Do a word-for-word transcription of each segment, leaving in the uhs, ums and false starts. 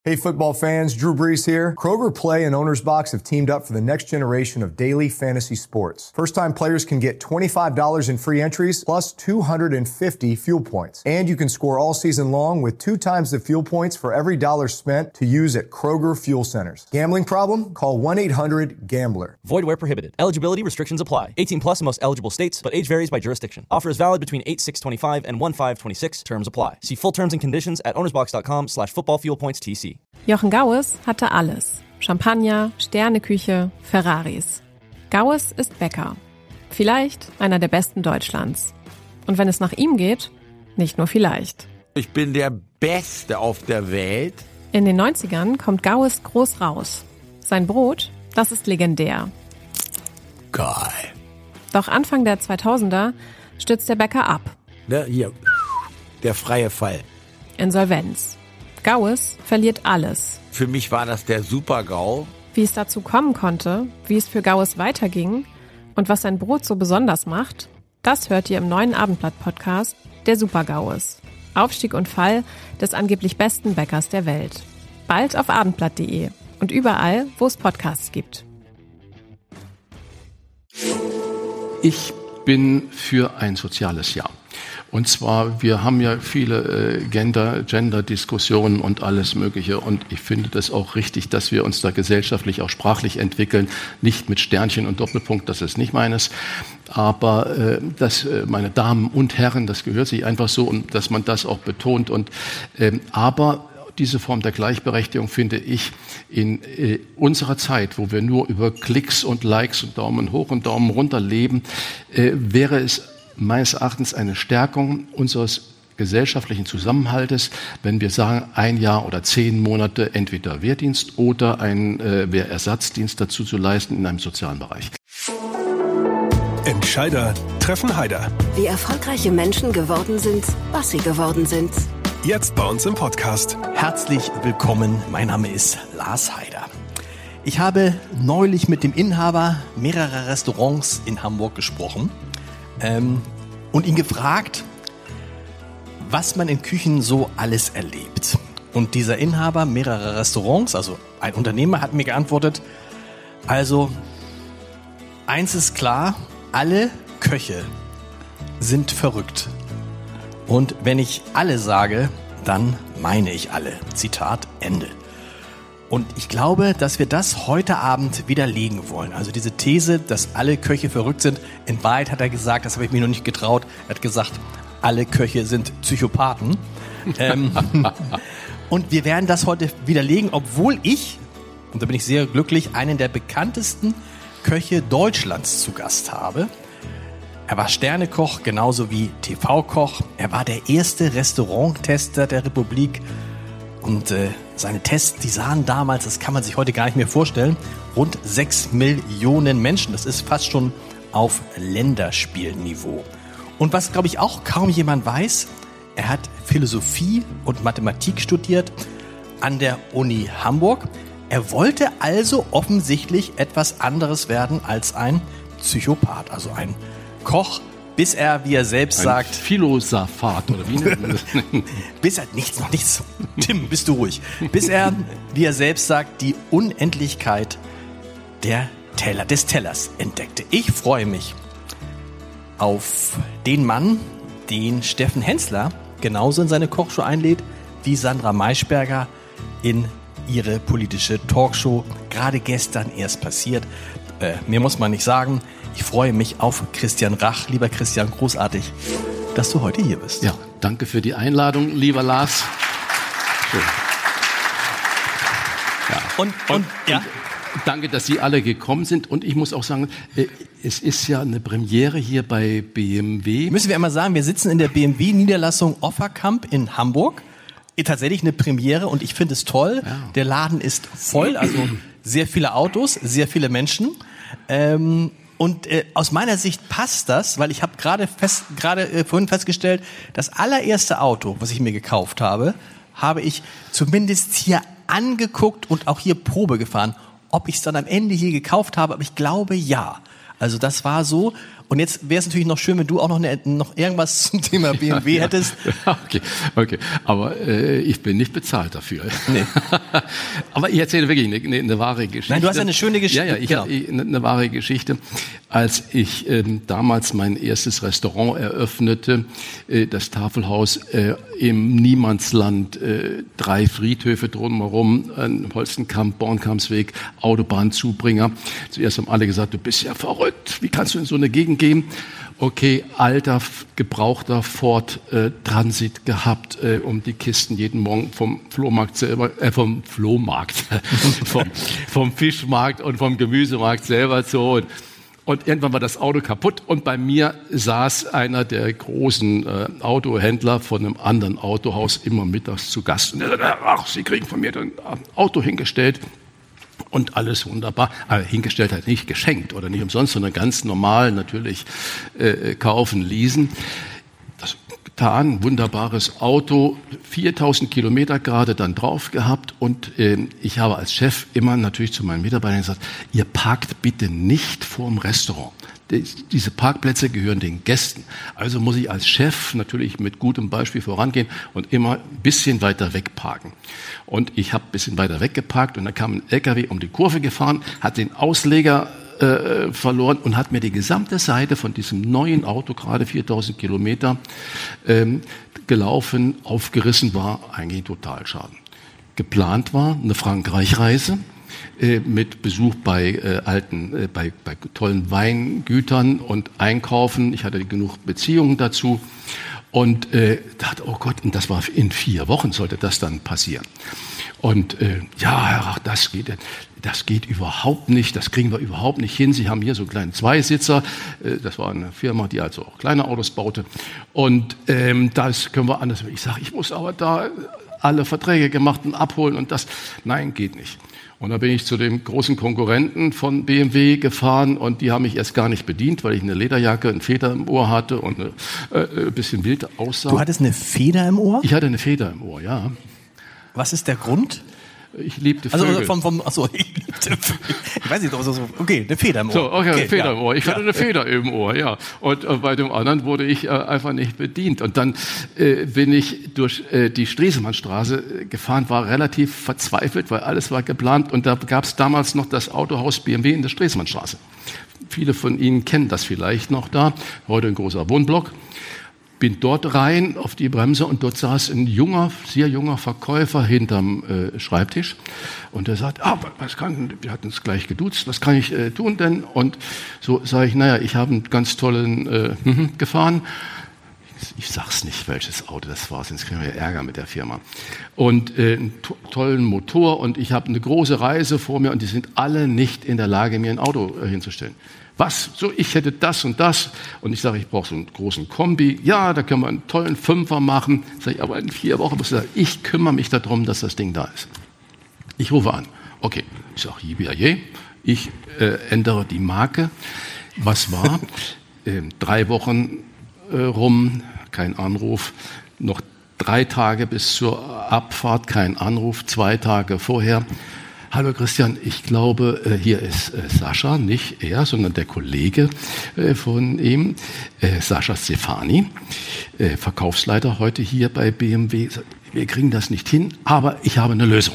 Hey football fans, Drew Brees here. Kroger Play and Owner's Box have teamed up for the next generation of daily fantasy sports. First-time players can get twenty-five dollars in free entries plus two hundred fifty fuel points. And you can score all season long with two times the fuel points for every dollar spent to use at Kroger Fuel Centers. Gambling problem? Call one eight hundred gambler. Void where prohibited. Eligibility restrictions apply. eighteen plus in most eligible states, but age varies by jurisdiction. Offer is valid between eight six twenty-five and one five twenty-six. Terms apply. See full terms and conditions at ownersbox.com slash footballfuelpoints.tc. Jochen Gaues hatte alles. Champagner, Sterneküche, Ferraris. Gaues ist Bäcker. Vielleicht einer der besten Deutschlands. Und wenn es nach ihm geht, nicht nur vielleicht. Ich bin der Beste auf der Welt. In den neunzigern kommt Gaues groß raus. Sein Brot, das ist legendär. Geil. Doch Anfang der zweitausender stürzt der Bäcker ab. Ne, hier, der freie Fall. Insolvenz. Gaues verliert alles. Für mich war das der Super-GAU. Wie es dazu kommen konnte, wie es für Gaues weiterging und was sein Brot so besonders macht, das hört ihr im neuen Abendblatt-Podcast Der Super-Gaues. Aufstieg und Fall des angeblich besten Bäckers der Welt. Bald auf abendblatt punkt de und überall, wo es Podcasts gibt. Ich bin für ein soziales Jahr. Und zwar, wir haben ja viele äh, Gender, Gender-Diskussionen und alles Mögliche. Und ich finde das auch richtig, dass wir uns da gesellschaftlich, auch sprachlich entwickeln. Nicht mit Sternchen und Doppelpunkt, das ist nicht meines. Aber äh, dass äh, meine Damen und Herren, das gehört sich einfach so, und dass man das auch betont. Und ähm, aber diese Form der Gleichberechtigung finde ich in äh, unserer Zeit, wo wir nur über Klicks und Likes und Daumen hoch und Daumen runter leben, äh, wäre es meines Erachtens eine Stärkung unseres gesellschaftlichen Zusammenhaltes, wenn wir sagen, ein Jahr oder zehn Monate entweder Wehrdienst oder einen äh, Wehrersatzdienst dazu zu leisten in einem sozialen Bereich. Entscheider treffen Heider. Wie erfolgreiche Menschen geworden sind, was sie geworden sind. Jetzt bei uns im Podcast. Herzlich willkommen, mein Name ist Lars Heider. Ich habe neulich mit dem Inhaber mehrerer Restaurants in Hamburg gesprochen. Ähm, und ihn gefragt, was man in Küchen so alles erlebt. Und dieser Inhaber mehrerer Restaurants, also ein Unternehmer, hat mir geantwortet, also eins ist klar, alle Köche sind verrückt. Und wenn ich alle sage, dann meine ich alle. Zitat Ende. Und ich glaube, dass wir das heute Abend widerlegen wollen. Also diese These, dass alle Köche verrückt sind. In Wahrheit hat er gesagt, das habe ich mir noch nicht getraut, er hat gesagt, alle Köche sind Psychopathen. ähm, und wir werden das heute widerlegen, obwohl ich, und da bin ich sehr glücklich, einen der bekanntesten Köche Deutschlands zu Gast habe. Er war Sternekoch, genauso wie T V-Koch. Er war der erste Restauranttester der Republik. Und äh, seine Tests, die sahen damals, das kann man sich heute gar nicht mehr vorstellen, rund sechs Millionen Menschen. Das ist fast schon auf Länderspielniveau. Und was, glaube ich, auch kaum jemand weiß, er hat Philosophie und Mathematik studiert an der Uni Hamburg. Er wollte also offensichtlich etwas anderes werden als ein Psychopath, also ein Koch, bis er, wie er selbst ein sagt... Philosophat, oder wie nennt man das? Bis er... Nichts, noch nichts. Tim, bist du ruhig. Bis er, wie er selbst sagt, die Unendlichkeit der Teller, des Tellers entdeckte. Ich freue mich auf den Mann, den Steffen Hensler genauso in seine Kochshow einlädt, wie Sandra Maischberger in ihre politische Talkshow. Gerade gestern erst passiert. Äh, mehr muss man nicht sagen. Ich freue mich auf Christian Rach. Lieber Christian, großartig, dass du heute hier bist. Ja, danke für die Einladung, lieber Lars. Schön. Ja. Und, und, und ja. Danke, dass Sie alle gekommen sind. Und ich muss auch sagen, es ist ja eine Premiere hier bei B M W. Müssen wir einmal sagen, wir sitzen in der B M W-Niederlassung Offerkamp in Hamburg. Tatsächlich eine Premiere und ich finde es toll. Ja. Der Laden ist voll, also sehr viele Autos, sehr viele Menschen. Ähm, Und äh, aus meiner Sicht passt das, weil ich habe gerade fest, gerade äh, vorhin festgestellt, das allererste Auto, was ich mir gekauft habe, habe ich zumindest hier angeguckt und auch hier Probe gefahren. Ob ich es dann am Ende hier gekauft habe, aber ich glaube ja. Also das war so. Und jetzt wäre es natürlich noch schön, wenn du auch noch, eine, noch irgendwas zum Thema B M W ja, hättest. Ja. Okay, okay. Aber äh, ich bin nicht bezahlt dafür. Nee. Aber ich erzähle wirklich eine, eine, eine wahre Geschichte. Nein, du hast ja eine schöne Geschichte. Ja, ja, ich genau. habe eine, eine wahre Geschichte. Als ich ähm, damals mein erstes Restaurant eröffnete, äh, das Tafelhaus äh, im Niemandsland, äh, drei Friedhöfe drumherum, äh, Holstenkamp, Bornkampsweg, Autobahnzubringer. Zuerst haben alle gesagt, du bist ja verrückt, wie kannst du in so eine Gegend gehen? Okay, alter, gebrauchter Ford äh, Transit gehabt, äh, um die Kisten jeden Morgen vom Flohmarkt selber, äh, vom Flohmarkt, vom, vom Fischmarkt und vom Gemüsemarkt selber zu holen. Und irgendwann war das Auto kaputt und bei mir saß einer der großen äh, Autohändler von einem anderen Autohaus immer mittags zu Gast. Und er sagte, ach, Sie kriegen von mir ein Auto hingestellt. Und alles wunderbar, aber hingestellt halt nicht geschenkt oder nicht umsonst, sondern ganz normal natürlich äh, kaufen, leasen. Das getan, wunderbares Auto, viertausend Kilometer gerade dann drauf gehabt und äh, ich habe als Chef immer natürlich zu meinen Mitarbeitern gesagt, ihr parkt bitte nicht vorm Restaurant. Diese Parkplätze gehören den Gästen. Also muss ich als Chef natürlich mit gutem Beispiel vorangehen und immer ein bisschen weiter weg parken. Und ich habe ein bisschen weiter weg geparkt und dann kam ein L K W um die Kurve gefahren, hat den Ausleger äh, verloren und hat mir die gesamte Seite von diesem neuen Auto, gerade viertausend Kilometer, ähm, gelaufen, aufgerissen war, eigentlich Totalschaden. Geplant war eine Frankreich-Reise mit Besuch bei äh, alten, äh, bei, bei tollen Weingütern und Einkaufen. Ich hatte genug Beziehungen dazu und äh, dachte, oh Gott, und das war in vier Wochen sollte das dann passieren. Und äh, ja, Herr Rach, das geht, das geht überhaupt nicht, das kriegen wir überhaupt nicht hin. Sie haben hier so einen kleinen Zweisitzer, äh, das war eine Firma, die also auch kleine Autos baute und ähm, das können wir anders. Ich sage, ich muss aber da alle Verträge gemacht und abholen und das, nein, geht nicht. Und da bin ich zu dem großen Konkurrenten von B M W gefahren und die haben mich erst gar nicht bedient, weil ich eine Lederjacke, einen Feder im Ohr hatte und eine, äh, ein bisschen wild aussah. Du hattest eine Feder im Ohr? Ich hatte eine Feder im Ohr, ja. Was ist der Grund? Ich liebte Vögel. Also vom, vom, achso, ich liebte Vögel. Ich weiß nicht, so, so, okay, eine Feder im Ohr. So, okay, okay eine Feder ja. im Ohr. Ich hatte ja. eine Feder im Ohr, ja. Und äh, bei dem anderen wurde ich äh, einfach nicht bedient. Und dann äh, bin ich durch äh, die Stresemannstraße gefahren, war relativ verzweifelt, weil alles war geplant. Und da gab es damals noch das Autohaus B M W in der Stresemannstraße. Viele von Ihnen kennen das vielleicht noch da. Heute ein großer Wohnblock. Bin dort rein auf die Bremse und dort saß ein junger, sehr junger Verkäufer hinterm äh, Schreibtisch und der sagt, ah, was kann, wir hatten uns gleich geduzt, was kann ich äh, tun denn? Und so sage ich, naja, ich habe einen ganz tollen äh, gefahren. Ich sag's nicht, welches Auto das war, sonst kriegen wir Ärger mit der Firma. Und äh, einen to- tollen Motor und ich habe eine große Reise vor mir und die sind alle nicht in der Lage, mir ein Auto äh, hinzustellen. Was? So, ich hätte das und das. Und ich sage, ich brauche so einen großen Kombi. Ja, da können wir einen tollen Fünfer machen. Sag ich, aber in vier Wochen muss ich sagen, ich kümmere mich darum, dass das Ding da ist. Ich rufe an. Okay, ich sage, je, ich äh, ändere die Marke. Was war? äh, drei Wochen äh, rum, kein Anruf. Noch drei Tage bis zur Abfahrt, kein Anruf. Zwei Tage vorher. Hallo Christian, ich glaube, hier ist Sascha, nicht er, sondern der Kollege von ihm, Sascha Stefani, Verkaufsleiter heute hier bei B M W. Wir kriegen das nicht hin, aber ich habe eine Lösung.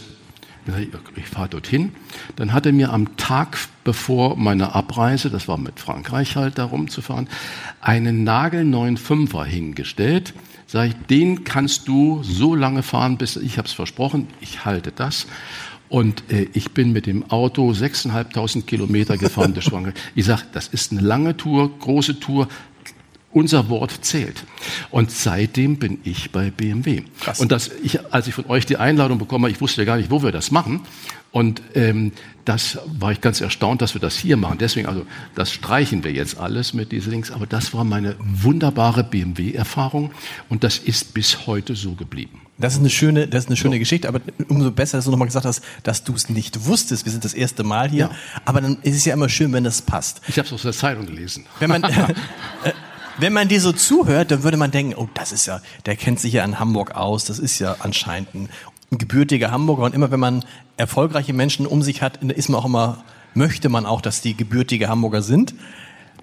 Ich fahre dorthin. Dann hat er mir am Tag bevor meiner Abreise, das war mit Frankreich halt, da rumzufahren, einen nagelneuen Fünfer hingestellt. Sag ich, den kannst du so lange fahren, bis ich habe es versprochen, ich halte das. Und äh, ich bin mit dem Auto sechstausendfünfhundert Kilometer gefahren durch Frankreich. Ich sage, das ist eine lange Tour, große Tour. Unser Wort zählt. Und seitdem bin ich bei B M W. Krass. Und das, ich, als ich von euch die Einladung bekomme, ich wusste ja gar nicht, wo wir das machen. Und ähm, das war ich ganz erstaunt, dass wir das hier machen. Deswegen, also das streichen wir jetzt alles mit diesen Links. Aber das war meine wunderbare B M W-Erfahrung. Und das ist bis heute so geblieben. Das ist eine schöne, das ist eine schöne so. Geschichte, aber umso besser, dass du nochmal gesagt hast, dass du es nicht wusstest. Wir sind das erste Mal hier. Ja. Aber dann ist es ja immer schön, wenn das passt. Ich habe es aus der Zeitung gelesen. Wenn man, äh, wenn man dir so zuhört, dann würde man denken, oh, das ist ja, der kennt sich ja in Hamburg aus. Das ist ja anscheinend ein, ein gebürtiger Hamburger. Und immer wenn man erfolgreiche Menschen um sich hat, ist man auch immer, möchte man auch, dass die gebürtige Hamburger sind.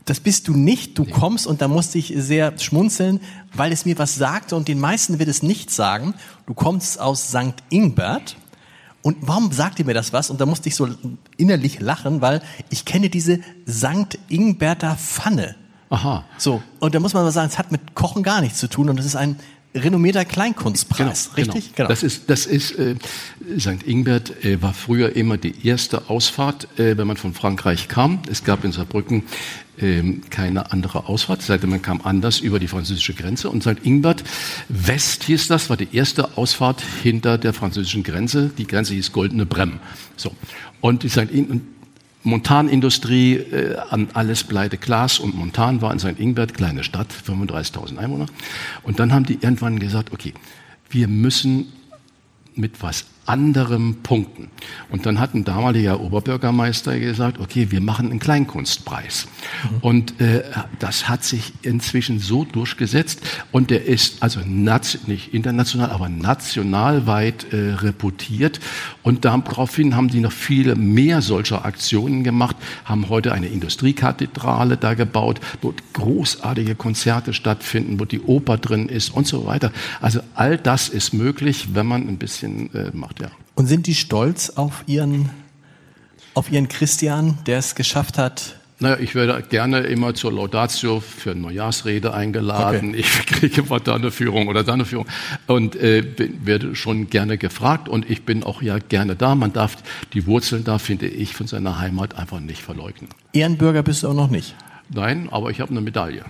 Das bist du nicht. Du kommst, und da musste ich sehr schmunzeln, weil es mir was sagte und den meisten wird es nicht sagen. Du kommst aus Sankt Ingbert. Und warum sagt ihr mir das was? Und da musste ich so innerlich lachen, weil ich kenne diese Sankt Ingberter Pfanne. Aha. So, und da muss man mal sagen, es hat mit Kochen gar nichts zu tun und das ist ein renommierter Kleinkunstpreis, genau, richtig? Genau. genau. Das ist, das ist äh, Sankt Ingbert äh, war früher immer die erste Ausfahrt, äh, wenn man von Frankreich kam. Es gab in Saarbrücken äh, keine andere Ausfahrt, es sei denn, man kam anders über die französische Grenze. Und Sankt Ingbert West hieß das, war die erste Ausfahrt hinter der französischen Grenze. Die Grenze hieß Goldene Brem. So. Und die Sankt Ingbert Montanindustrie, äh, an alles pleite Glas und Montan war in Sankt Ingbert, kleine Stadt, fünfunddreißigtausend Einwohner. Und dann haben die irgendwann gesagt, okay, wir müssen mit was anderem punkten. Und dann hat ein damaliger Oberbürgermeister gesagt, okay, wir machen einen Kleinkunstpreis. Mhm. Und äh, das hat sich inzwischen so durchgesetzt und der ist also nicht international, aber nationalweit äh, reputiert. Und daraufhin haben die noch viele mehr solcher Aktionen gemacht, haben heute eine Industriekathedrale da gebaut, wo großartige Konzerte stattfinden, wo die Oper drin ist und so weiter. Also all das ist möglich, wenn man ein bisschen äh, macht. Ja. Und sind die stolz auf ihren, auf ihren Christian, der es geschafft hat? Naja, ich werde gerne immer zur Laudatio für eine Neujahrsrede eingeladen. Okay. Ich kriege immer da eine Führung oder da eine Führung und äh, bin, werde schon gerne gefragt und ich bin auch ja gerne da. Man darf die Wurzeln da, finde ich, von seiner Heimat einfach nicht verleugnen. Ehrenbürger bist du auch noch nicht? Nein, aber ich habe eine Medaille.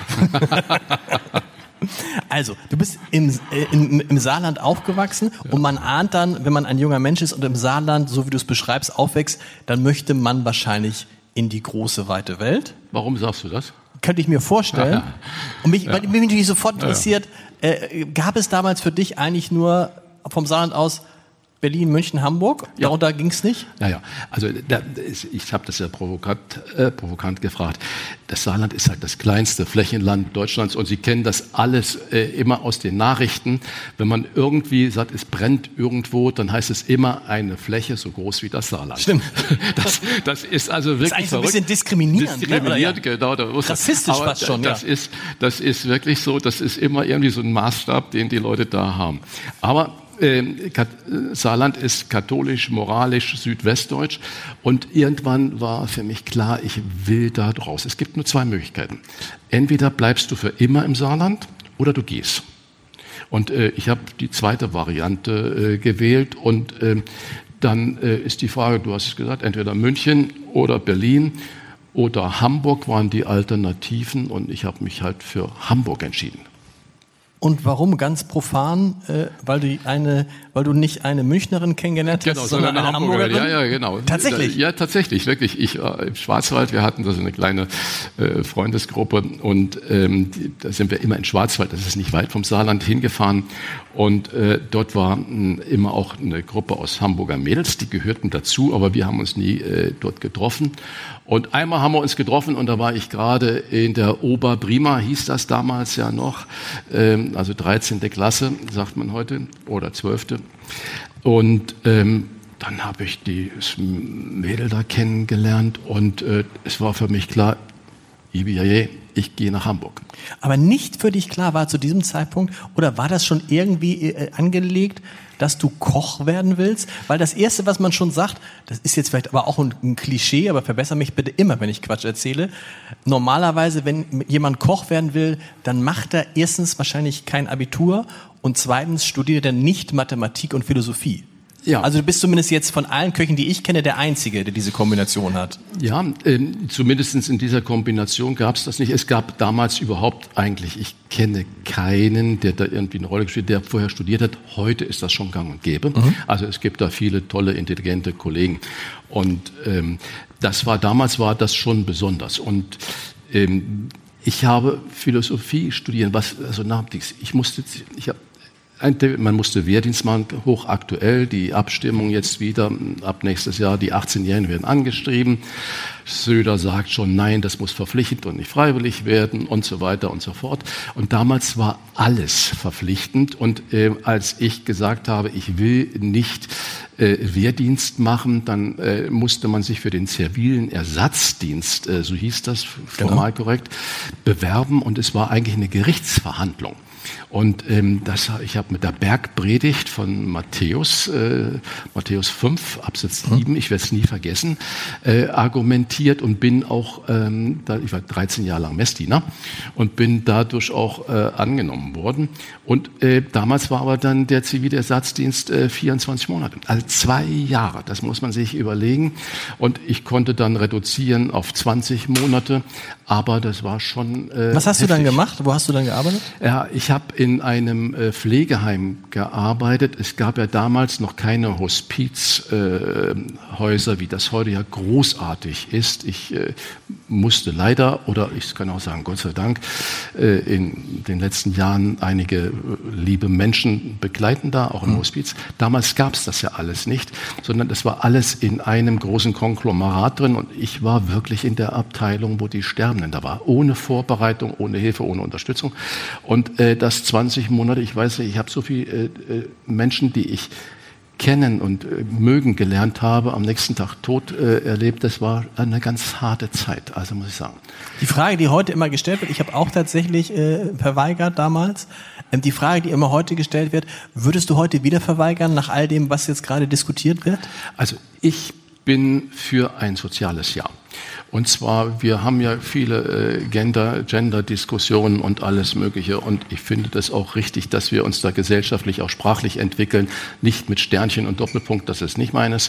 Also, du bist im, äh, im, im Saarland aufgewachsen ja. und man ahnt dann, wenn man ein junger Mensch ist und im Saarland, so wie du es beschreibst, aufwächst, dann möchte man wahrscheinlich in die große, weite Welt. Warum sagst du das? Könnte ich mir vorstellen. Ja, ja. Und mich, ja. weil mich natürlich sofort interessiert, ja, ja. Äh, gab es damals für dich eigentlich nur vom Saarland aus Berlin, München, Hamburg? Ja. Darunter ging es nicht? Ja, ja. Also da, ich habe das ja provokant, äh, provokant gefragt. Das Saarland ist halt das kleinste Flächenland Deutschlands und Sie kennen das alles äh, immer aus den Nachrichten. Wenn man irgendwie sagt, es brennt irgendwo, dann heißt es immer eine Fläche so groß wie das Saarland. Stimmt. Das, das ist also wirklich das ist eigentlich verrückt. So ein bisschen diskriminierend. Diskriminiert, ne? genau. Da muss Rassistisch aber fast schon, das ja. Ist, das ist wirklich so, das ist immer irgendwie so ein Maßstab, den die Leute da haben. Aber Saarland ist katholisch, moralisch, südwestdeutsch und irgendwann war für mich klar, ich will da raus. Es gibt nur zwei Möglichkeiten. Entweder bleibst du für immer im Saarland oder du gehst. Und äh, ich habe die zweite Variante äh, gewählt und äh, dann äh, ist die Frage, du hast es gesagt, entweder München oder Berlin oder Hamburg waren die Alternativen und ich habe mich halt für Hamburg entschieden. Und warum ganz profan? Äh, weil du eine, weil du nicht eine Münchnerin kennengelernt hast, genau, sondern eine Hamburgerin? Ja, ja, genau. Tatsächlich? Ja, tatsächlich, wirklich. Ich war im Schwarzwald, wir hatten da so eine kleine äh, Freundesgruppe und ähm, die, da sind wir immer in Schwarzwald, das ist nicht weit vom Saarland, hingefahren und äh, dort war mh, immer auch eine Gruppe aus Hamburger Mädels, die gehörten dazu, aber wir haben uns nie äh, dort getroffen. Und einmal haben wir uns getroffen und da war ich gerade in der Oberprima, hieß das damals ja noch, ähm, also dreizehnte Klasse, sagt man heute, oder zwölfte Und ähm, dann habe ich die Mädel da kennengelernt und äh, es war für mich klar, ich gehe nach Hamburg. Aber nicht für dich klar war zu diesem Zeitpunkt, oder war das schon irgendwie äh, angelegt, dass du Koch werden willst? Weil das Erste, was man schon sagt, das ist jetzt vielleicht aber auch ein, ein Klischee, aber verbessere mich bitte immer, wenn ich Quatsch erzähle. Normalerweise, wenn jemand Koch werden will, dann macht er erstens wahrscheinlich kein Abitur und zweitens studiert er nicht Mathematik und Philosophie. Ja. Also du bist zumindest jetzt von allen Köchen, die ich kenne, der Einzige, der diese Kombination hat. Ja, äh, zumindest in dieser Kombination gab es das nicht. Es gab damals überhaupt eigentlich, ich kenne keinen, der da irgendwie eine Rolle gespielt hat, der vorher studiert hat. Heute ist das schon gang und gäbe. Mhm. Also es gibt da viele tolle, intelligente Kollegen. Und ähm, das war damals war das schon besonders. Und ähm, ich habe Philosophie studiert, was also nach ich musste, ich habe Man musste Wehrdienst machen, hochaktuell. Die Abstimmung jetzt wieder, ab nächstes Jahr, die achtzehnjährigen werden angeschrieben. Söder sagt schon, nein, das muss verpflichtend und nicht freiwillig werden und so weiter und so fort. Und damals war alles verpflichtend. Und äh, als ich gesagt habe, ich will nicht äh, Wehrdienst machen, dann äh, musste man sich für den zivilen Ersatzdienst, äh, so hieß das formal genau. korrekt, bewerben. Und es war eigentlich eine Gerichtsverhandlung. Und ähm, das, ich habe mit der Bergpredigt von Matthäus, äh, Matthäus fünf, Absatz sieben, ich werde es nie vergessen, äh, argumentiert und bin auch, ähm, da, ich war dreizehn Jahre lang Messdiener und bin dadurch auch äh, angenommen worden. Und äh, damals war aber dann der Zivilersatzdienst äh, vierundzwanzig Monate, also zwei Jahre, das muss man sich überlegen. Und ich konnte dann reduzieren auf zwanzig Monate, aber das war schon äh, Was hast heftig. du dann gemacht? Wo hast du dann gearbeitet? Ja, ich habe in einem äh, Pflegeheim gearbeitet. Es gab ja damals noch keine Hospizhäuser, äh, wie das heute ja großartig ist. Ich äh, musste leider, oder ich kann auch sagen, Gott sei Dank, äh, in den letzten Jahren einige äh, liebe Menschen begleiten da, auch im mhm. Hospiz. Damals gab es das ja alles nicht, sondern es war alles in einem großen Konglomerat drin und ich war wirklich in der Abteilung, wo die Sterbenden da waren, ohne Vorbereitung, ohne Hilfe, ohne Unterstützung. Und äh, das zwanzig Monate, ich weiß nicht, ich habe so viele äh, Menschen, die ich kennen und äh, mögen gelernt habe, am nächsten Tag tot äh, erlebt. Das war eine ganz harte Zeit, also muss ich sagen. Die Frage, die heute immer gestellt wird, ich habe auch tatsächlich äh, verweigert damals, ähm, die Frage, die immer heute gestellt wird, würdest du heute wieder verweigern, nach all dem, was jetzt gerade diskutiert wird? Also ich bin für ein soziales Ja. Und zwar, wir haben ja viele äh, Gender, Gender-Diskussionen und alles Mögliche. Und ich finde das auch richtig, dass wir uns da gesellschaftlich, auch sprachlich entwickeln. Nicht mit Sternchen und Doppelpunkt, das ist nicht meines.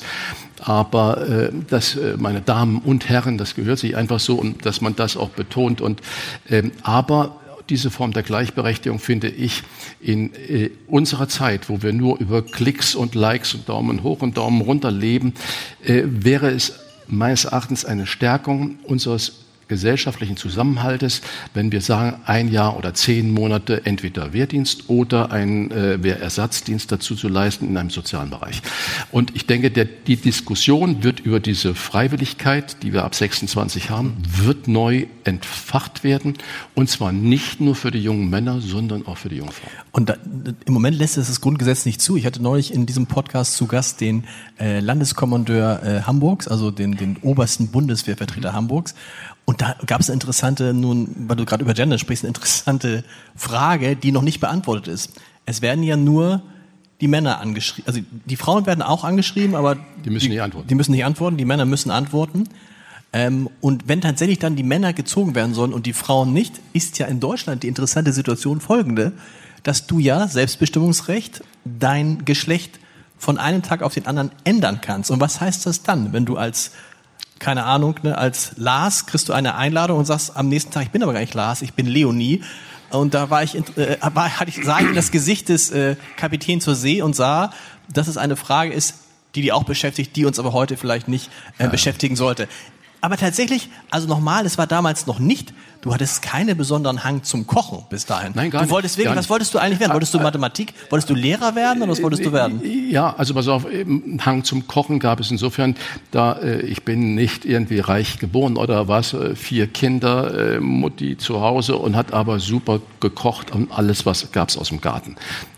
Aber äh, dass äh, meine Damen und Herren, das gehört sich einfach so, und dass man das auch betont. Und ähm, aber diese Form der Gleichberechtigung finde ich in äh, unserer Zeit, wo wir nur über Klicks und Likes und Daumen hoch und Daumen runter leben, äh, wäre es meines Erachtens eine Stärkung unseres gesellschaftlichen Zusammenhaltes, wenn wir sagen, ein Jahr oder zehn Monate entweder Wehrdienst oder einen äh, Wehrersatzdienst dazu zu leisten in einem sozialen Bereich. Und ich denke, der, die Diskussion wird über diese Freiwilligkeit, die wir ab sechsundzwanzig haben, wird neu entfacht werden. Und zwar nicht nur für die jungen Männer, sondern auch für die jungen Frauen. Und da, im Moment lässt es das Grundgesetz nicht zu. Ich hatte neulich in diesem Podcast zu Gast den äh, Landeskommandeur äh, Hamburgs, also den, den obersten Bundeswehrvertreter mhm. Hamburgs. Und da gab es eine interessante, nun, weil du gerade über Gender sprichst, eine interessante Frage, die noch nicht beantwortet ist. Es werden ja nur die Männer angeschrieben, also die Frauen werden auch angeschrieben, aber die müssen die, nicht antworten. Die müssen nicht antworten, die Männer müssen antworten. Ähm, und wenn tatsächlich dann die Männer gezogen werden sollen und die Frauen nicht, ist ja in Deutschland die interessante Situation folgende, dass du ja Selbstbestimmungsrecht dein Geschlecht von einem Tag auf den anderen ändern kannst. Und was heißt das dann, wenn du als keine Ahnung, ne, als Lars kriegst du eine Einladung und sagst am nächsten Tag, ich bin aber gar nicht Lars, ich bin Leonie. Und da war ich, äh, war, hatte ich, sah ich in das Gesicht des äh, Kapitäns zur See und sah, dass es eine Frage ist, die die auch beschäftigt, die uns aber heute vielleicht nicht äh, ja. beschäftigen sollte. Aber tatsächlich, also nochmal, es war damals noch nicht, du hattest keinen besonderen Hang zum Kochen bis dahin. Nein, gar du wolltest nicht. wirklich, was wolltest du eigentlich werden? Wolltest du Mathematik? Wolltest du Lehrer werden oder was wolltest du werden? Ja, also pass auf, Hang zum Kochen gab es insofern, da äh, ich bin nicht irgendwie reich geboren oder was, äh, vier Kinder, äh, Mutti zu Hause und hat aber super gekocht und alles, was gab's aus dem Garten.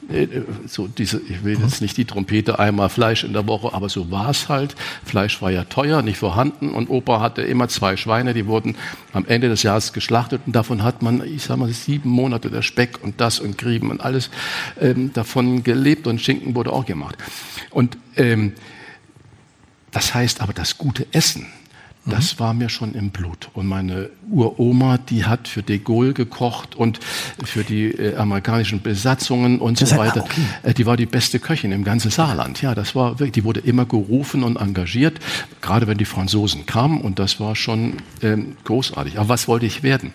So diese, ich will jetzt nicht die Trompete, einmal Fleisch in der Woche, aber so war es halt. Fleisch war ja teuer, nicht vorhanden und Opa hatte immer zwei Schweine, die wurden am Ende des Jahres geschlachtet und davon hat man, ich sag mal, sieben Monate der Speck und das und Grieben und alles ähm, davon gelebt und Schinken wurde auch gemacht. Und ähm, das heißt aber, das gute Essen, das war mir schon im Blut. Und meine Uroma, die hat für de Gaulle gekocht und für die äh, amerikanischen Besatzungen und so weiter. Okay. Äh, die war die beste Köchin im ganzen Saarland. Ja, das war wirklich, die wurde immer gerufen und engagiert, gerade wenn die Franzosen kamen. Und das war schon ähm, großartig. Aber was wollte ich werden?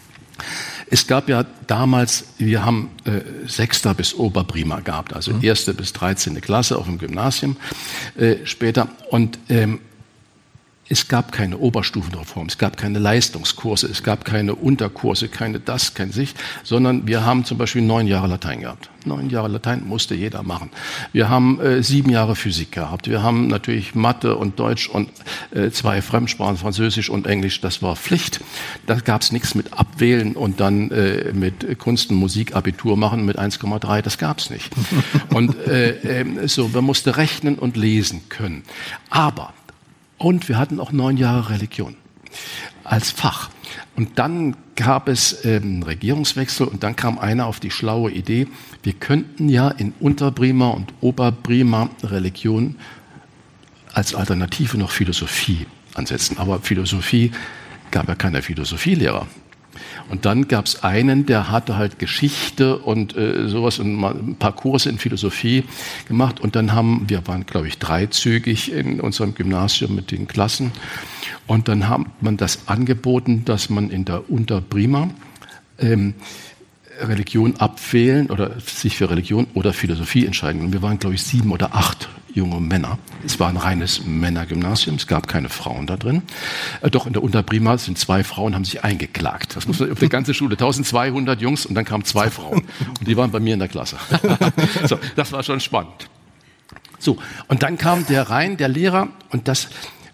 Es gab ja damals, wir haben äh, Sechster bis Oberprima gehabt, also mhm. erste bis dreizehnte Klasse auf dem Gymnasium äh, später. Und ähm, es gab keine Oberstufenreform, es gab keine Leistungskurse, es gab keine Unterkurse, keine das, kein Sicht, sondern wir haben zum Beispiel neun Jahre Latein gehabt. Neun Jahre Latein musste jeder machen. Wir haben äh, sieben Jahre Physik gehabt. Wir haben natürlich Mathe und Deutsch und äh, zwei Fremdsprachen, Französisch und Englisch, das war Pflicht. Da gab es nichts mit Abwählen und dann äh, mit Kunst und Musik Abitur machen mit eins Komma drei, das gab es nicht. Und äh, äh, so, man musste rechnen und lesen können. Aber Und wir hatten auch neun Jahre Religion als Fach. Und dann gab es ähm, einen Regierungswechsel und dann kam einer auf die schlaue Idee, wir könnten ja in Unterbrima und Oberbrima Religion als Alternative noch Philosophie ansetzen. Aber Philosophie gab ja keine Philosophielehrer. Und dann gab es einen, der hatte halt Geschichte und äh, sowas und mal ein paar Kurse in Philosophie gemacht. Und dann haben, wir waren, glaube ich, dreizügig in unserem Gymnasium mit den Klassen. Und dann hat man das angeboten, dass man in der Unterbrima ähm, Religion abwählen oder sich für Religion oder Philosophie entscheiden. Und wir waren, glaube ich, sieben oder acht junge Männer. Es war ein reines Männergymnasium, es gab keine Frauen da drin. Äh, doch in der Unterbrima sind zwei Frauen, haben sich eingeklagt. Das muss man auf die ganze Schule, zwölfhundert Jungs und dann kamen zwei Frauen. Und die waren bei mir in der Klasse. So, das war schon spannend. So, und dann kam der rein, der Lehrer, und das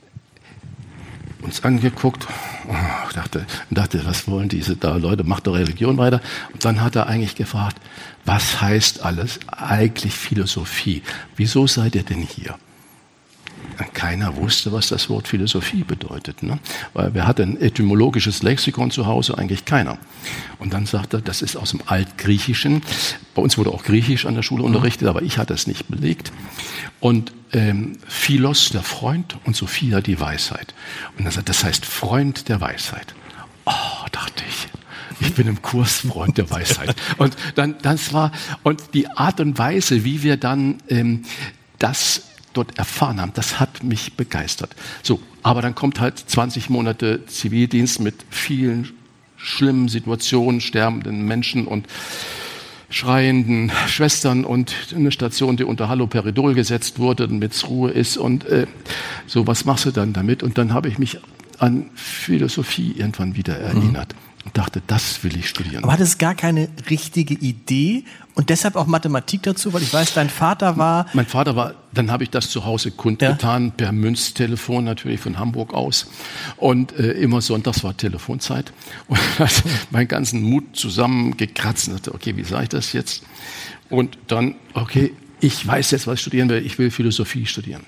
uns angeguckt, oh, dachte, dachte, was wollen diese da Leute, macht doch Religion weiter. Und dann hat er eigentlich gefragt, was heißt alles eigentlich Philosophie? Wieso seid ihr denn hier? Keiner wusste, was das Wort Philosophie bedeutet, ne? Weil wir hatten ein etymologisches Lexikon zu Hause, eigentlich keiner. Und dann sagte er, das ist aus dem Altgriechischen. Bei uns wurde auch Griechisch an der Schule unterrichtet, aber ich hatte es nicht belegt. Und ähm, Philos, der Freund, und Sophia, die Weisheit. Und er sagt, das heißt Freund der Weisheit. Oh, dachte ich. Ich bin im Kurs Freund der Weisheit. Und dann, das war, und die Art und Weise, wie wir dann ähm, das dort erfahren haben, das hat mich begeistert. So, aber dann kommt halt zwanzig Monate Zivildienst mit vielen schlimmen Situationen, sterbenden Menschen und schreienden Schwestern und eine Station, die unter Haloperidol gesetzt wurde, damit es Ruhe ist und äh, so, was machst du dann damit? Und dann habe ich mich an Philosophie irgendwann wieder erinnert. Mhm. Und dachte, das will ich studieren. Aber hattest gar keine richtige Idee und deshalb auch Mathematik dazu, weil ich weiß, dein Vater war... Mein Vater war, dann habe ich das zu Hause kundgetan, ja, per Münztelefon natürlich von Hamburg aus. Und äh, immer sonntags war Telefonzeit. Und hat meinen ganzen Mut zusammengekratzt und dachte, okay, wie sage ich das jetzt? Und dann, okay, ich weiß jetzt, was ich studieren will. Ich will Philosophie studieren.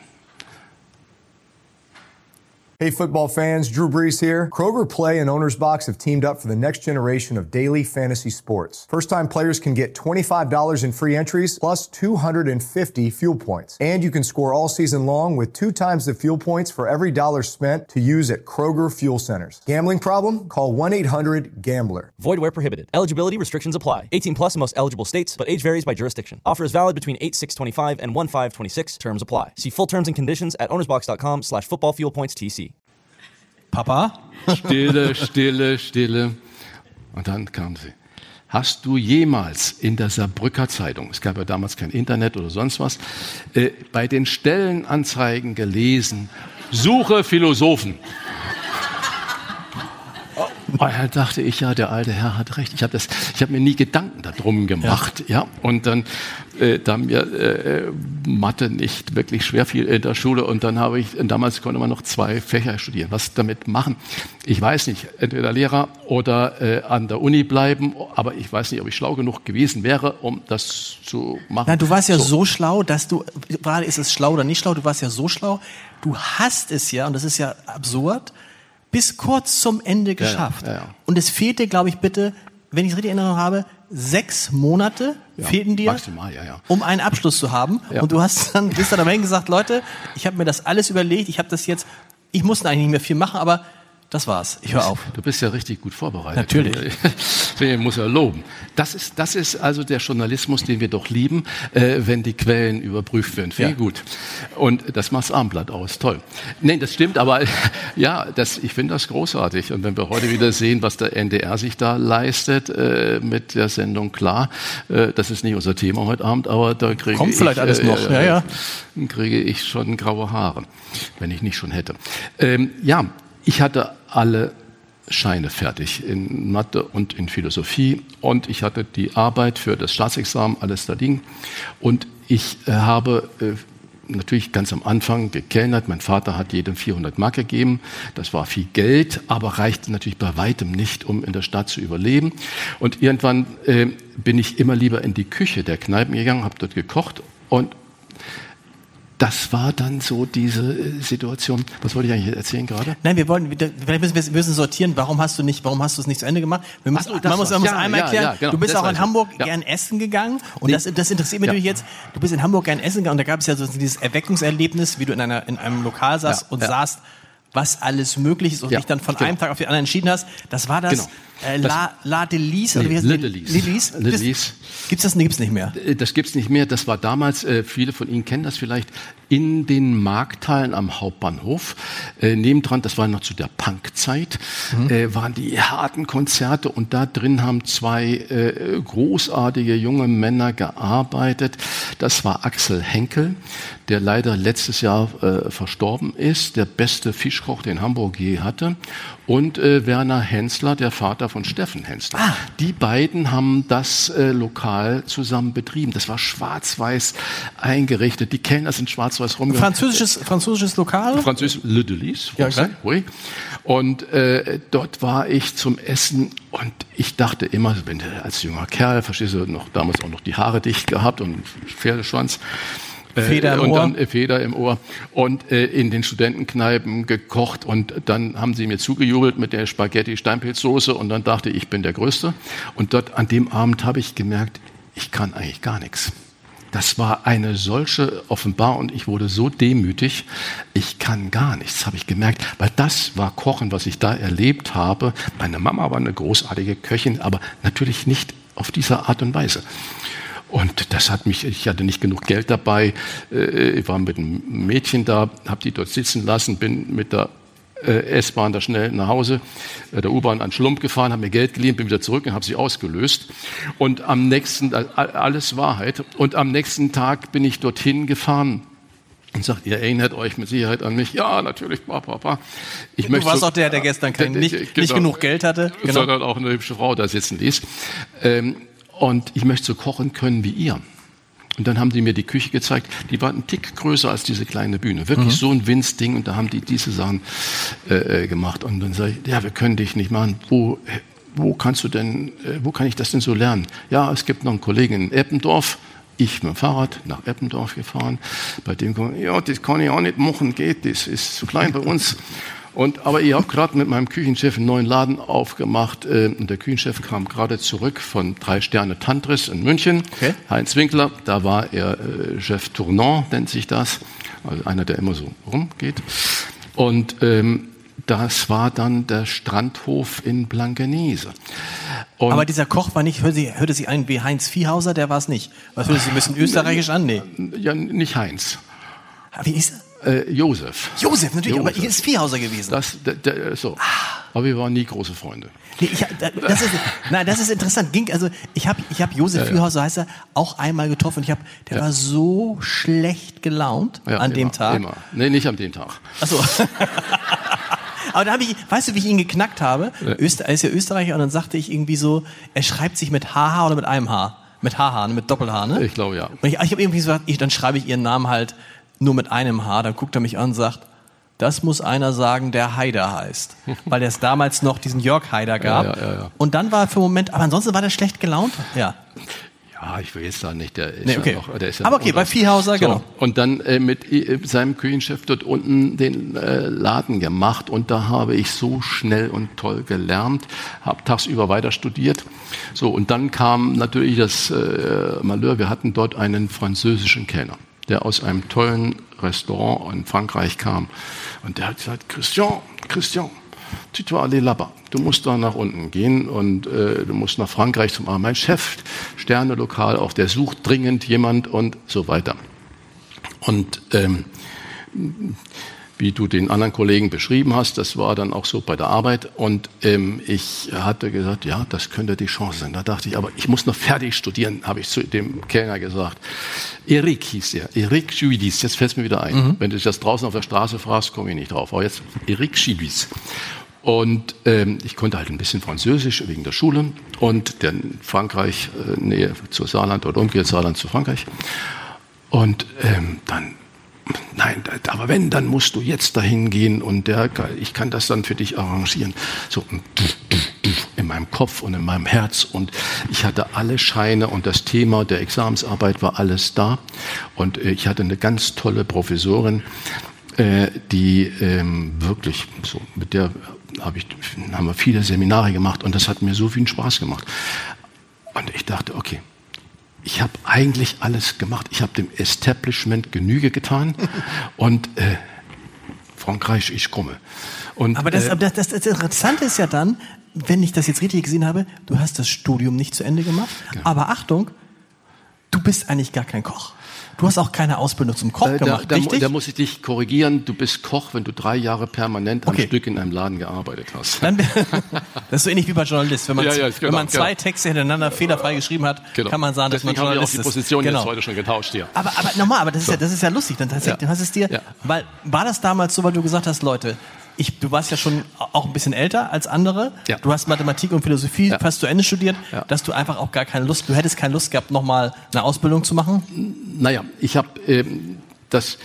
Hey football fans, Drew Brees here. Kroger Play and Owner's Box have teamed up for the next generation of daily fantasy sports. First-time players can get twenty-five dollars in free entries plus two hundred fifty fuel points. And you can score all season long with two times the fuel points for every dollar spent to use at Kroger Fuel Centers. Gambling problem? Call one eight hundred gambler. Void where prohibited. Eligibility restrictions apply. eighteen plus in most eligible states, but age varies by jurisdiction. Offer is valid between eight six twenty-five and one five twenty-six. Terms apply. See full terms and conditions at ownersbox.com slash football fuel points TC. Papa? Stille, stille, stille. Und dann kam sie. Hast du jemals in der Saarbrücker Zeitung, es gab ja damals kein Internet oder sonst was, äh, bei den Stellenanzeigen gelesen, suche Philosophen? Und dann dachte ich, ja, der alte Herr hat recht. Ich habe das, ich habe mir nie Gedanken darum gemacht, ja. ja? Und dann, äh, da mir äh, Mathe nicht wirklich schwer fiel in der Schule, und dann habe ich, damals konnte man noch zwei Fächer studieren. Was damit machen? Ich weiß nicht. Entweder Lehrer oder äh, an der Uni bleiben. Aber ich weiß nicht, ob ich schlau genug gewesen wäre, um das zu machen. Na, du warst ja so. so schlau, dass du, gerade ist es schlau oder nicht schlau, du warst ja so schlau. Du hast es ja, und das ist ja absurd, bis kurz zum Ende geschafft. Ja, ja, ja. Und es fehlte, glaube ich, bitte, wenn ich es richtig in Erinnerung habe, sechs Monate ja, fehlten dir, maximal, ja, ja. um einen Abschluss zu haben. Ja. Und du hast dann, bist dann am Ende gesagt, Leute, ich habe mir das alles überlegt, ich habe das jetzt, ich musste eigentlich nicht mehr viel machen, aber das war's. Ich höre auf. Du bist ja richtig gut vorbereitet. Natürlich. Ich muss ja loben. Das ist, das ist also der Journalismus, den wir doch lieben, äh, wenn die Quellen überprüft werden. Viel Ja. gut. Und das macht's Abendblatt aus. Toll. Nein, das stimmt, aber ja, das, ich finde das großartig. Und wenn wir heute wieder sehen, was der N D R sich da leistet äh, mit der Sendung Klar, äh, das ist nicht unser Thema heute Abend, aber da kriege Kommt ich, vielleicht alles äh, noch. äh, Ja, ja. kriege ich schon graue Haare, wenn ich nicht schon hätte. Ähm, ja, ich hatte alle Scheine fertig in Mathe und in Philosophie und ich hatte die Arbeit für das Staatsexamen, alles da liegen. Und ich äh, habe äh, natürlich ganz am Anfang gekellnert. Mein Vater hat jedem vierhundert Mark gegeben. Das war viel Geld, aber reichte natürlich bei weitem nicht, um in der Stadt zu überleben. Und irgendwann äh, bin ich immer lieber in die Küche der Kneipen gegangen, habe dort gekocht und das war dann so diese Situation. Was wollte ich eigentlich erzählen gerade? Nein, wir wollen, vielleicht müssen wir müssen sortieren. Warum hast du nicht, warum hast du es nicht zu Ende gemacht? Wir müssen, Ach so, das man muss, man war's. muss Ja, einmal ja, erklären. ja, genau. Du bist Das auch in weiß ich. Hamburg Ja. gern essen gegangen und Nee. das, das interessiert mich Ja. natürlich jetzt. Du bist in Hamburg gern essen gegangen und da gab es ja so dieses Erweckungserlebnis, wie du in einer in einem Lokal saßt Ja, und ja. saßt, was alles möglich ist und Ja, dich dann von genau. einem Tag auf den anderen entschieden hast. Das war das Genau. äh, Das- La, La Delis oder Nee, wie heißt Le die? Delis. Delis? Le Delis. Gibt's das? Nee, gibt's nicht mehr. Das gibt's nicht mehr. Das war damals, äh, viele von Ihnen kennen das vielleicht, in den Markthallen am Hauptbahnhof. Äh, nebendran, das war noch zu der Punkzeit, Mhm. äh, waren die harten Konzerte und da drin haben zwei äh, großartige junge Männer gearbeitet. Das war Axel Henkel, der leider letztes Jahr äh, verstorben ist, der beste Fischkoch, den Hamburg je hatte. Und äh, Werner Hensler, der Vater von Steffen Hensler. Ah. Die beiden haben das äh, Lokal zusammen betrieben. Das war schwarz-weiß eingerichtet. Die Kellner sind schwarz-weiß rumgegangen. Französisches, französisches Lokal? Französisch, Le Delis. Ja, klar. Oui. Und äh, dort war ich zum Essen und ich dachte immer, wenn du als junger Kerl, verstehst du, noch damals auch noch die Haare dicht gehabt und Pferdeschwanz, Feder im und Ohr. dann äh, Feder im Ohr und äh, in den Studentenkneipen gekocht und dann haben sie mir zugejubelt mit der Spaghetti-Steinpilzsoße und dann dachte ich, ich bin der Größte und dort an dem Abend habe ich gemerkt, ich kann eigentlich gar nichts. Das war eine solche Offenbarung und ich wurde so demütig, ich kann gar nichts, habe ich gemerkt, weil das war Kochen, was ich da erlebt habe. Meine Mama war eine großartige Köchin, aber natürlich nicht auf diese Art und Weise. Und das hat mich, ich hatte nicht genug Geld dabei, ich war mit einem Mädchen da, habe die dort sitzen lassen, bin mit der S-Bahn da schnell nach Hause, der U-Bahn an Schlump gefahren, habe mir Geld geliehen, bin wieder zurück und habe sie ausgelöst. Und am nächsten, alles Wahrheit, und am nächsten Tag bin ich dorthin gefahren und sagt, ihr erinnert euch mit Sicherheit an mich. Ja, natürlich, Papa, Papa. Ich Du möchte warst so, auch der, der gestern kein, äh, nicht, genau, nicht genug Geld hatte. Genau. sondern auch eine hübsche Frau da sitzen ließ. Ähm, und ich möchte so kochen können wie ihr. Und dann haben die mir die Küche gezeigt, die war ein Tick größer als diese kleine Bühne. Wirklich mhm. so ein Winzding und da haben die diese Sachen äh, gemacht. Und dann sage ich, ja, wir können dich nicht machen. Wo, wo kannst du denn, äh, wo kann ich das denn so lernen? Ja, es gibt noch einen Kollegen in Eppendorf. Ich mit dem Fahrrad nach Eppendorf gefahren. Bei dem kommen, ja, das kann ich auch nicht machen, geht, das ist zu klein bei uns. Und, aber ich habe gerade mit meinem Küchenchef einen neuen Laden aufgemacht. Äh, und der Küchenchef kam gerade zurück von drei Sterne Tantris in München. Okay. Heinz Winkler, da war er äh, Chef Tournant, nennt sich das. Also einer, der immer so rumgeht. Und ähm, das war dann der Strandhof in Blankenese. Und aber dieser Koch war nicht, hörte, hörte sich an wie Heinz Viehhauser, der war es nicht. Was hörte sich ein bisschen österreichisch an? Nee. Ja, nicht Heinz. Wie ist er? Äh, Josef. Josef, natürlich, Josef. aber hier ist Viehhauser gewesen. Das, der, der, so. Aber wir waren nie große Freunde. Nee, ich, das ist, nein, das ist interessant. Ging, also ich habe ich hab Josef ja, Viehhauser, ja. heißt er, auch einmal getroffen. Und ich hab, der ja. war so schlecht gelaunt ja, an immer, dem Tag. Immer. Nee, nicht an dem Tag. Ach so. Aber da habe ich, weißt du, wie ich ihn geknackt habe? Ja. Öster, er ist ja Österreicher und dann sagte ich irgendwie so, er schreibt sich mit H H oder mit einem H? Mit H H, mit Doppel-H, ne? Ich glaube, ja. Und ich, ich habe irgendwie gesagt, ich, dann schreibe ich ihren Namen halt nur mit einem H. Dann guckt er mich an und sagt, das muss einer sagen, der Haider heißt. Weil es damals noch diesen Jörg Haider gab. Ja, ja, ja, ja. Und dann war er für einen Moment, aber ansonsten war der schlecht gelaunt. Ja. Ja, ich will jetzt da nicht, der ist nee, okay. ja noch, der ist ja aber okay, bei Viehhauser, so, genau. Und dann äh, mit äh, seinem Küchenchef dort unten den äh, Laden gemacht und da habe ich so schnell und toll gelernt, habe tagsüber weiter studiert. So, und dann kam natürlich das äh, Malheur, wir hatten dort einen französischen Kellner, der aus einem tollen Restaurant in Frankreich kam. Und der hat gesagt, Christian, Christian, tu dois aller là-bas. Du musst da nach unten gehen und äh, du musst nach Frankreich zum Armen. Mein Chef, Sterne-Lokal, auch der sucht dringend jemand und so weiter. Und ähm, wie du den anderen Kollegen beschrieben hast, das war dann auch so bei der Arbeit. Und ähm, ich hatte gesagt, ja, das könnte die Chance sein. Da dachte ich, aber ich muss noch fertig studieren, habe ich zu dem Kellner gesagt. Eric hieß er, Eric Juidis, jetzt fällt es mir wieder ein. Mhm. Wenn du dich das draußen auf der Straße fragst, komme ich nicht drauf. Aber jetzt Eric Juidis. Und ähm, ich konnte halt ein bisschen Französisch wegen der Schule und der Frankreich, äh, Nähe zu Saarland oder umgekehrt Saarland zu Frankreich. Und ähm, dann Nein, aber wenn, dann musst du jetzt dahin gehen und der, ich kann das dann für dich arrangieren. So in meinem Kopf und in meinem Herz und ich hatte alle Scheine und das Thema der Examensarbeit war alles da und ich hatte eine ganz tolle Professorin, die wirklich so mit der habe ich haben wir viele Seminare gemacht und das hat mir so viel Spaß gemacht und ich dachte, okay. Ich habe eigentlich alles gemacht. Ich habe dem Establishment Genüge getan und äh, Frankreich, ich komme. Und, aber das, äh, aber das, das Interessante ist ja dann, wenn ich das jetzt richtig gesehen habe, du hast das Studium nicht zu Ende gemacht, ja. Aber Achtung, du bist eigentlich gar kein Koch. Du hast auch keine Ausbildung zum Koch äh, da, gemacht, da, richtig? Da muss ich dich korrigieren. Du bist Koch, wenn du drei Jahre permanent okay. am Stück in einem Laden gearbeitet hast. Dann, das ist so ähnlich wie bei Journalist. Wenn man, ja, ja, genau, wenn man zwei genau. Texte hintereinander fehlerfrei geschrieben hat, genau. kann man sagen, dass Deswegen man Journalist ist. Deswegen haben wir auch die Position genau. jetzt heute schon getauscht hier. Aber, aber nochmal, aber das ist, so. ja, das ist ja lustig. Dann hast, ja. dann hast es dir, ja. weil, war das damals so, weil du gesagt hast, Leute, ich, du warst ja schon auch ein bisschen älter als andere. Ja. Du hast Mathematik und Philosophie ja. fast zu Ende studiert, ja. dass du einfach auch gar keine Lust, du hättest keine Lust gehabt, nochmal eine Ausbildung zu machen? Naja, ich habe ähm, das,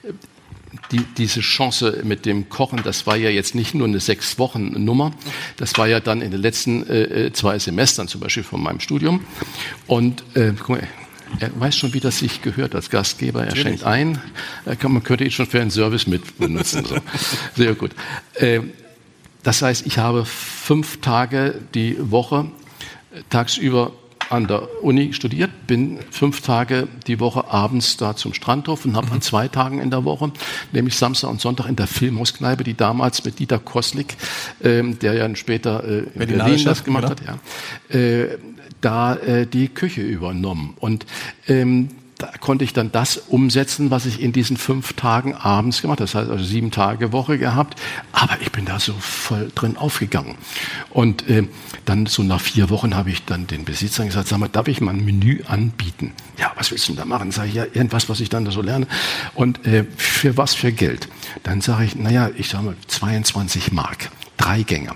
die, diese Chance mit dem Kochen, das war ja jetzt nicht nur eine sechs Wochen Nummer, das war ja dann in den letzten äh, zwei Semestern zum Beispiel von meinem Studium. Und äh, guck mal, er weiß schon, wie das sich gehört als Gastgeber. Er Natürlich. Schenkt ein. Er kann, man könnte ihn schon für einen Service mit benutzen. So. Sehr gut. Äh, das heißt, ich habe fünf Tage die Woche tagsüber an der Uni studiert, bin fünf Tage die Woche abends da zum Strandhof und habe mhm. an zwei Tagen in der Woche, nämlich Samstag und Sonntag in der Filmhauskneipe, die damals mit Dieter Koslik, ähm, der ja später äh, in Berlin das gemacht oder? hat, ja, äh, da äh, die Küche übernommen. Und ähm, da konnte ich dann das umsetzen, was ich in diesen fünf Tagen abends gemacht habe. Das heißt also sieben Tage Woche gehabt. Aber ich bin da so voll drin aufgegangen. Und äh, dann so nach vier Wochen habe ich dann den Besitzern gesagt, sag mal, darf ich mal ein Menü anbieten? Ja, was willst du denn da machen? Sag ich, ja, irgendwas, was ich dann da so lerne. Und äh, für was für Geld? Dann sage ich, naja, ich sage mal zweiundzwanzig Mark. Drei Gänge.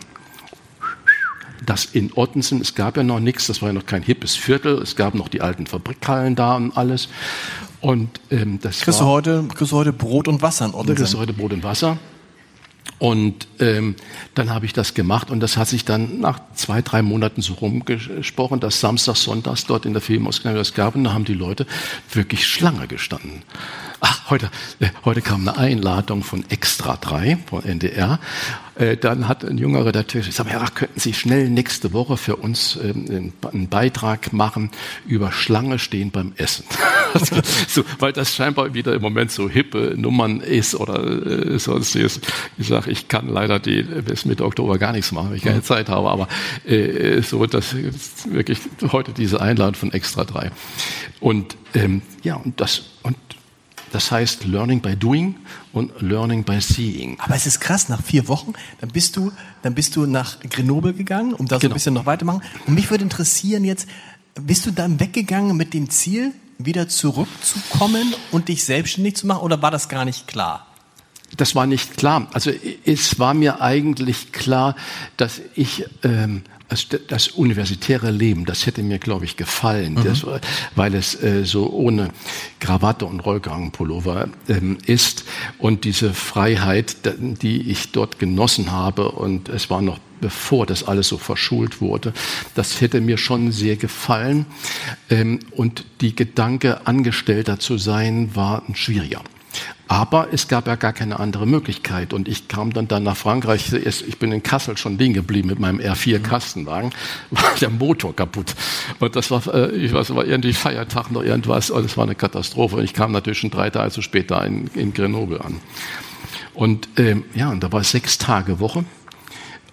Das in Ottensen, es gab ja noch nichts, das war ja noch kein hippes Viertel, es gab noch die alten Fabrikhallen da und alles. Und ähm, das kriegst, war, du heute, kriegst du heute Brot und Wasser in Ottensen? Kriegst du heute Brot und Wasser. Und ähm, dann habe ich das gemacht und das hat sich dann nach zwei, drei Monaten so rumgesprochen, dass Samstags, Sonntags dort in der Filmhauskneipe das gab und da haben die Leute wirklich Schlange gestanden. Ach, heute, äh, heute kam eine Einladung von Extra drei, von N D R. Äh, dann hat ein junger Redakteur gesagt, ja, könnten Sie schnell nächste Woche für uns ähm, einen Beitrag machen über Schlange stehen beim Essen. So, weil das scheinbar wieder im Moment so hippe Nummern ist oder äh, sonstiges. Ich sage, ich kann leider die bis Mitte Oktober gar nichts machen, weil ich keine Zeit habe, aber äh, so, das ist wirklich heute diese Einladung von Extra drei. Und ähm, ja, und das, und das heißt Learning by Doing und Learning by Seeing. Aber es ist krass, nach vier Wochen, dann bist du, dann bist du nach Grenoble gegangen, um da so genau. ein bisschen noch weitermachen. Und mich würde interessieren jetzt, bist du dann weggegangen mit dem Ziel, wieder zurückzukommen und dich selbstständig zu machen, oder war das gar nicht klar? Das war nicht klar. Also es war mir eigentlich klar, dass ich ähm, also das universitäre Leben, das hätte mir, glaube ich, gefallen, mhm. das, weil es äh, so ohne Krawatte und Rollkragenpullover ähm, ist und diese Freiheit, die ich dort genossen habe, und es war noch bevor das alles so verschult wurde, das hätte mir schon sehr gefallen, ähm, und die Gedanke, Angestellter zu sein, war ein schwieriger. Aber es gab ja gar keine andere Möglichkeit. Und ich kam dann, dann nach Frankreich. Ich bin in Kassel schon liegen geblieben mit meinem R vier Kastenwagen. War der Motor kaputt. Und das war, ich weiß, war irgendwie Feiertag noch irgendwas. Und es war eine Katastrophe. Und ich kam natürlich schon drei Tage zu spät da in, in Grenoble an. Und ähm, ja, und da war sechs Tage Woche.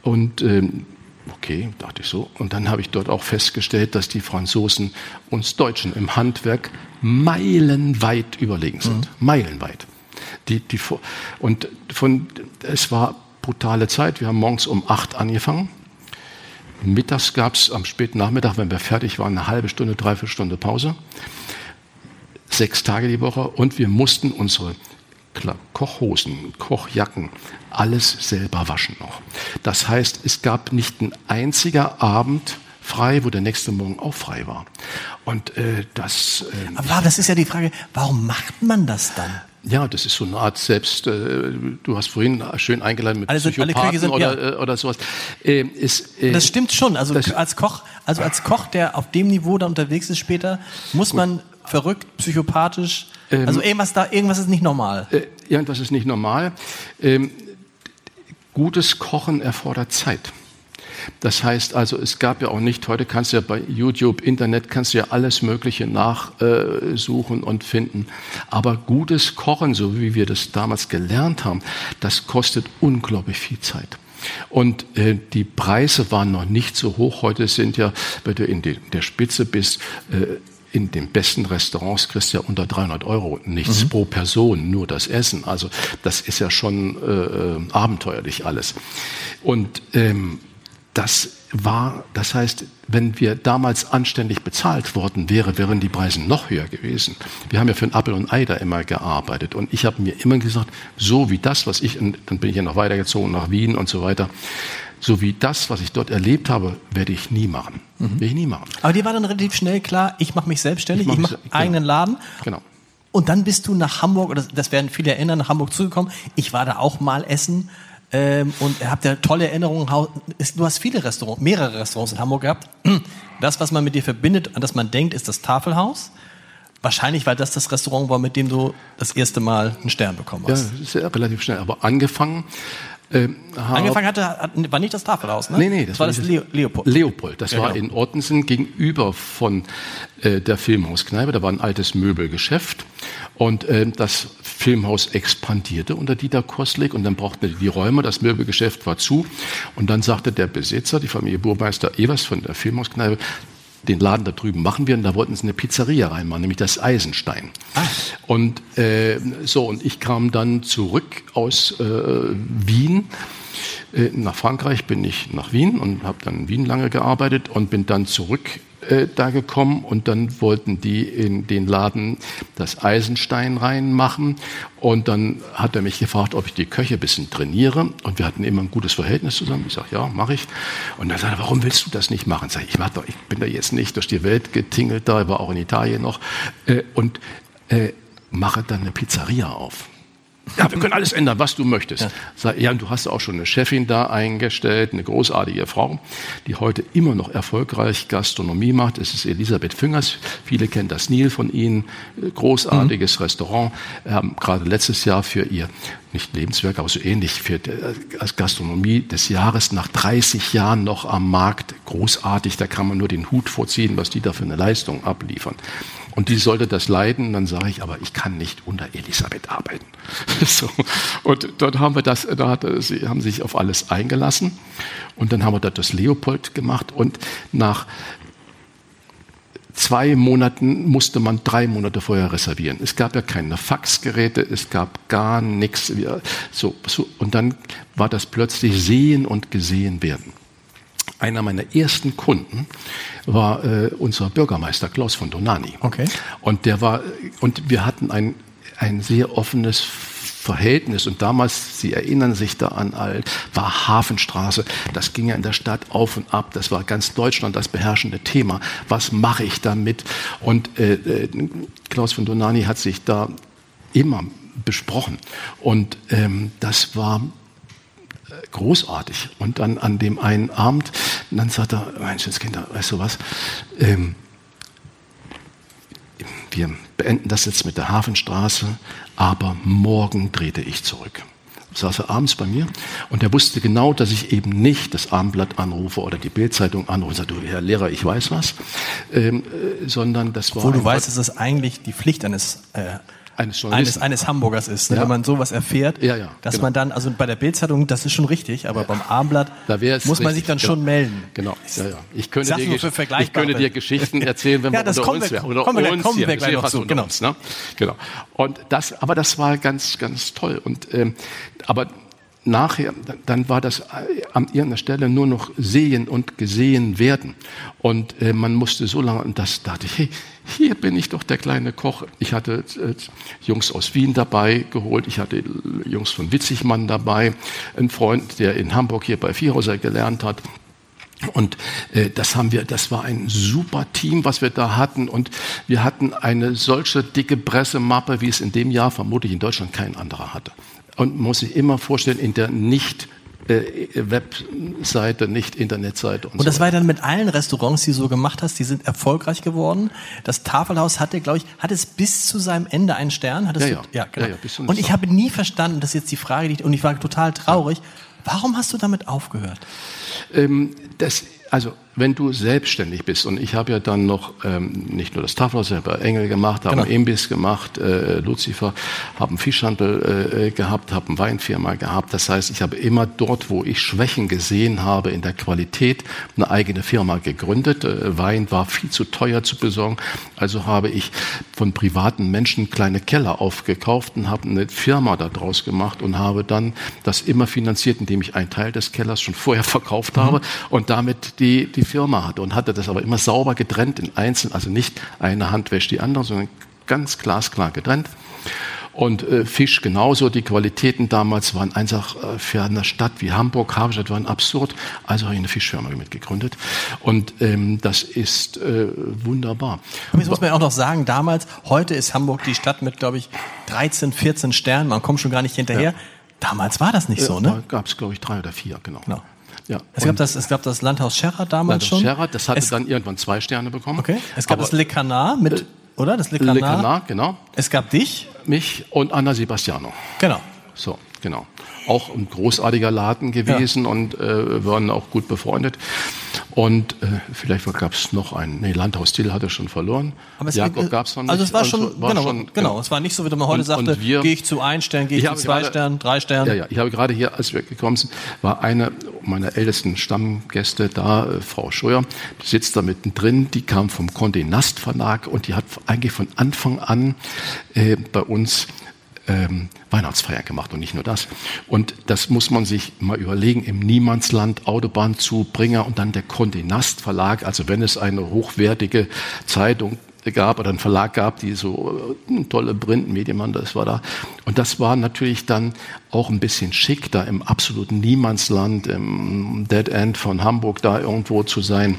Und ähm, okay, dachte ich so. Und dann habe ich dort auch festgestellt, dass die Franzosen uns Deutschen im Handwerk meilenweit überlegen sind. Mhm. Meilenweit. Die, die, und von, es war brutale Zeit. Wir haben morgens um acht angefangen. Mittags gab es am späten Nachmittag, wenn wir fertig waren, eine halbe Stunde, dreiviertel Stunde Pause. Sechs Tage die Woche. Und wir mussten unsere Klar, Kochhosen, Kochjacken, alles selber waschen noch. Das heißt, es gab nicht ein einziger Abend frei, wo der nächste Morgen auch frei war. Und äh, das... Äh, Aber das ist ja die Frage, warum macht man das dann? Ja, das ist so eine Art selbst, äh, du hast vorhin schön eingeladen mit also, Psychopathen sind, oder, ja. äh, oder sowas. Äh, ist, äh, das stimmt schon, also das, als Koch, also als Koch, der auf dem Niveau da unterwegs ist später, muss gut. man verrückt, psychopathisch, ähm, also irgendwas da, irgendwas ist nicht normal. Äh, irgendwas ist nicht normal. Ähm, gutes Kochen erfordert Zeit. Das heißt also, es gab ja auch nicht, heute kannst du ja bei YouTube, Internet, kannst du ja alles Mögliche nachsuchen äh, und finden. Aber gutes Kochen, so wie wir das damals gelernt haben, das kostet unglaublich viel Zeit. Und äh, die Preise waren noch nicht so hoch. Heute sind ja, wenn du in de, der Spitze bist, äh, in den besten Restaurants kriegst du ja unter dreihundert Euro nichts mhm. pro Person, nur das Essen. Also das ist ja schon äh, abenteuerlich alles. Und ähm, das war, das heißt, wenn wir damals anständig bezahlt worden wäre, wären die Preise noch höher gewesen. Wir haben ja für ein Apfel und Ei da immer gearbeitet und ich habe mir immer gesagt, so wie das, was ich, und dann bin ich ja noch weitergezogen nach Wien und so weiter, so wie das, was ich dort erlebt habe, werde ich nie machen. Mhm. Werde ich nie machen. Aber dir war dann relativ schnell klar, ich mache mich selbstständig, ich mache mach einen eigenen Laden. Genau. Und dann bist du nach Hamburg, oder das werden viele erinnern, nach Hamburg zugekommen. Ich war da auch mal essen. Ähm, und ihr habt ja tolle Erinnerungen. Du hast viele Restaurants, mehrere Restaurants in Hamburg gehabt. Das, was man mit dir verbindet, an das man denkt, ist das Tafelhaus. Wahrscheinlich, weil das das Restaurant war, mit dem du das erste Mal einen Stern bekommen hast. Ja, das ist ja relativ schnell. Aber angefangen... Ähm, Angefangen hatte, hat, war nicht das Tafelhaus, ne? Nee, nee, das, das war das Leo, Leopold. Leopold, das ja, war genau. in Ottensen gegenüber von äh, der Filmhauskneipe. Da war ein altes Möbelgeschäft und äh, das Filmhaus expandierte unter Dieter Koslik und dann brauchten die, die Räume, das Möbelgeschäft war zu und dann sagte der Besitzer, die Familie Burmeister Evers von der Filmhauskneipe, den Laden da drüben machen wir und da wollten sie eine Pizzeria reinmachen, nämlich das Eisenstein. Ah. Und äh, so und ich kam dann zurück aus äh, Wien äh, nach Frankreich, bin ich nach Wien und habe dann in Wien lange gearbeitet und bin dann zurück äh, da gekommen und dann wollten die in den Laden das Eisenstein reinmachen und dann hat er mich gefragt, ob ich die Köche ein bisschen trainiere und wir hatten immer ein gutes Verhältnis zusammen. Ich sage, ja, mache ich. Und dann sagt er, warum willst du das nicht machen? Sag ich, ich, mach doch, ich bin da jetzt nicht durch die Welt getingelt, da war auch in Italien noch äh, und äh, mache dann eine Pizzeria auf. Ja, wir können alles ändern, was du möchtest. Ja. Sag, ja, und du hast auch schon eine Chefin da eingestellt, eine großartige Frau, die heute immer noch erfolgreich Gastronomie macht. Es ist Elisabeth Füngers. Viele kennen das Nil von Ihnen. Großartiges mhm. Restaurant. Wir haben gerade letztes Jahr für ihr, nicht Lebenswerk, aber so ähnlich, für als Gastronomie des Jahres nach dreißig Jahren noch am Markt. Großartig, da kann man nur den Hut vorziehen, was die da für eine Leistung abliefern. Und die sollte das leiden, dann sage ich, aber ich kann nicht unter Elisabeth arbeiten. So. Und dort haben wir das, da hat, sie haben sich auf alles eingelassen. Und dann haben wir dort das Leopold gemacht. Und nach zwei Monaten musste man drei Monate vorher reservieren. Es gab ja keine Faxgeräte, es gab gar nichts. So, so. Und dann war das plötzlich sehen und gesehen werden. Einer meiner ersten Kunden war äh, unser Bürgermeister Klaus von Donani. Okay. Und der war und wir hatten ein ein sehr offenes Verhältnis und damals, Sie erinnern sich da an alt, war Hafenstraße. Das ging ja in der Stadt auf und ab. Das war ganz Deutschland das beherrschende Thema. Was mache ich damit? Und äh, äh, Klaus von Donani hat sich da immer besprochen und ähm, das war großartig. Und dann an dem einen Abend, dann sagt er, Menschenskinder, weißt du was, ähm, wir beenden das jetzt mit der Hafenstraße, aber morgen drehte ich zurück. Saß er abends bei mir und er wusste genau, dass ich eben nicht das Abendblatt anrufe oder die Bildzeitung anrufe und sage, du Herr Lehrer, ich weiß was, ähm, äh, sondern das war... Obwohl du weißt, dass es eigentlich die Pflicht eines äh, eines, eines, eines Hamburgers ist, ne? Ja. Wenn man sowas erfährt, ja, ja, dass genau. man dann, also bei der Bild-Zeitung, das ist schon richtig, aber ja. beim Abendblatt da muss man richtig, sich dann genau. schon melden. Genau, ja, ja. Ich könnte, Sag's dir, nur für ich könnte dir Geschichten erzählen, wenn ja, wir das unter kommen uns wir, wären. Oder kommen wir, uns kommen wir hier. gleich noch zu. Genau. Uns, ne? Genau. Und das, aber das war ganz, ganz toll. Und, ähm, aber nachher, dann war das an irgendeiner Stelle nur noch sehen und gesehen werden. Und äh, man musste so lange, und das dachte ich, hey, hier bin ich doch der kleine Koch. Ich hatte äh, Jungs aus Wien dabei geholt, ich hatte Jungs von Witzigmann dabei, ein Freund, der in Hamburg hier bei Vierhauser gelernt hat. Und äh, das haben wir, das war ein super Team, was wir da hatten. Und wir hatten eine solche dicke Pressemappe, wie es in dem Jahr vermutlich in Deutschland kein anderer hatte. Und man muss sich immer vorstellen, in der nicht äh, Webseite, nicht Internetseite. Und, und das so war dann mit allen Restaurants, die du so gemacht hast, die sind erfolgreich geworden. Das Tafelhaus hatte, glaube ich, hat es bis zu seinem Ende einen Stern? Hattest ja, ja. Du, ja, genau. ja, ja, bis und ich habe nie verstanden, das ist jetzt die Frage, die, und ich war total traurig, warum hast du damit aufgehört? Ähm, das, also wenn du selbstständig bist, und ich habe ja dann noch ähm, nicht nur das Tafelhaus, ich habe Engel gemacht, habe genau. einen Imbiss gemacht, äh, Lucifer, habe einen Fischhandel äh, gehabt, habe eine Weinfirma gehabt. Das heißt, ich habe immer dort, wo ich Schwächen gesehen habe in der Qualität, eine eigene Firma gegründet. Äh, Wein war viel zu teuer zu besorgen, also habe ich von privaten Menschen kleine Keller aufgekauft und habe eine Firma daraus gemacht und habe dann das immer finanziert, indem ich einen Teil des Kellers schon vorher verkauft mhm. habe und damit die, die Firma hatte und hatte das aber immer sauber getrennt in einzeln, also nicht eine Hand wäscht die andere, sondern ganz glasklar getrennt. Und äh, Fisch genauso, die Qualitäten damals waren einfach äh, für eine Stadt wie Hamburg, Haberstadt waren absurd, also habe ich eine Fischfirma mitgegründet und ähm, das ist äh, wunderbar. Und jetzt muss man ja auch noch sagen, damals, heute ist Hamburg die Stadt mit, glaube ich, dreizehn, vierzehn Sternen, man kommt schon gar nicht hinterher. Ja. Damals war das nicht äh, so, ne? Da gab es, glaube ich, drei oder vier, genau. genau. Ja. Es gab, das, es gab das Landhaus Scherrat damals Landhaus schon. Scherrat, das hatte es, dann irgendwann zwei Sterne bekommen. Okay. Es gab Aber, das Le Canard mit, äh, oder? Das Le Canard. Le Canard, genau. Es gab dich. Mich und Anna Sebastiano. Genau. So, genau. Auch ein großartiger Laden gewesen ja. und äh, waren auch gut befreundet. Und äh, vielleicht gab es noch einen, nee, Landhaus Till hatte schon verloren. Aber es Jakob gab es noch nicht. Also es war schon, war genau, schon, genau, es war nicht so, wie man heute und, sagte, gehe ich zu ein Stern, gehe ich, ich zu zwei gerade, Sternen, drei Sternen. Ja, ja, ich habe gerade hier, als wir gekommen sind, war eine meiner ältesten Stammgäste da, äh, Frau Scheuer, die sitzt da mittendrin, die kam vom Condé Nast Verlag und die hat eigentlich von Anfang an äh, bei uns Ähm, Weihnachtsfeier gemacht und nicht nur das. Und das muss man sich mal überlegen, im Niemandsland, Autobahnzubringer und dann der Condé Nast Verlag, also wenn es eine hochwertige Zeitung gab oder einen Verlag gab, die so äh, tolle Printmedien, das war da. Und das war natürlich dann auch ein bisschen schick, da im absoluten Niemandsland, im Dead End von Hamburg da irgendwo zu sein.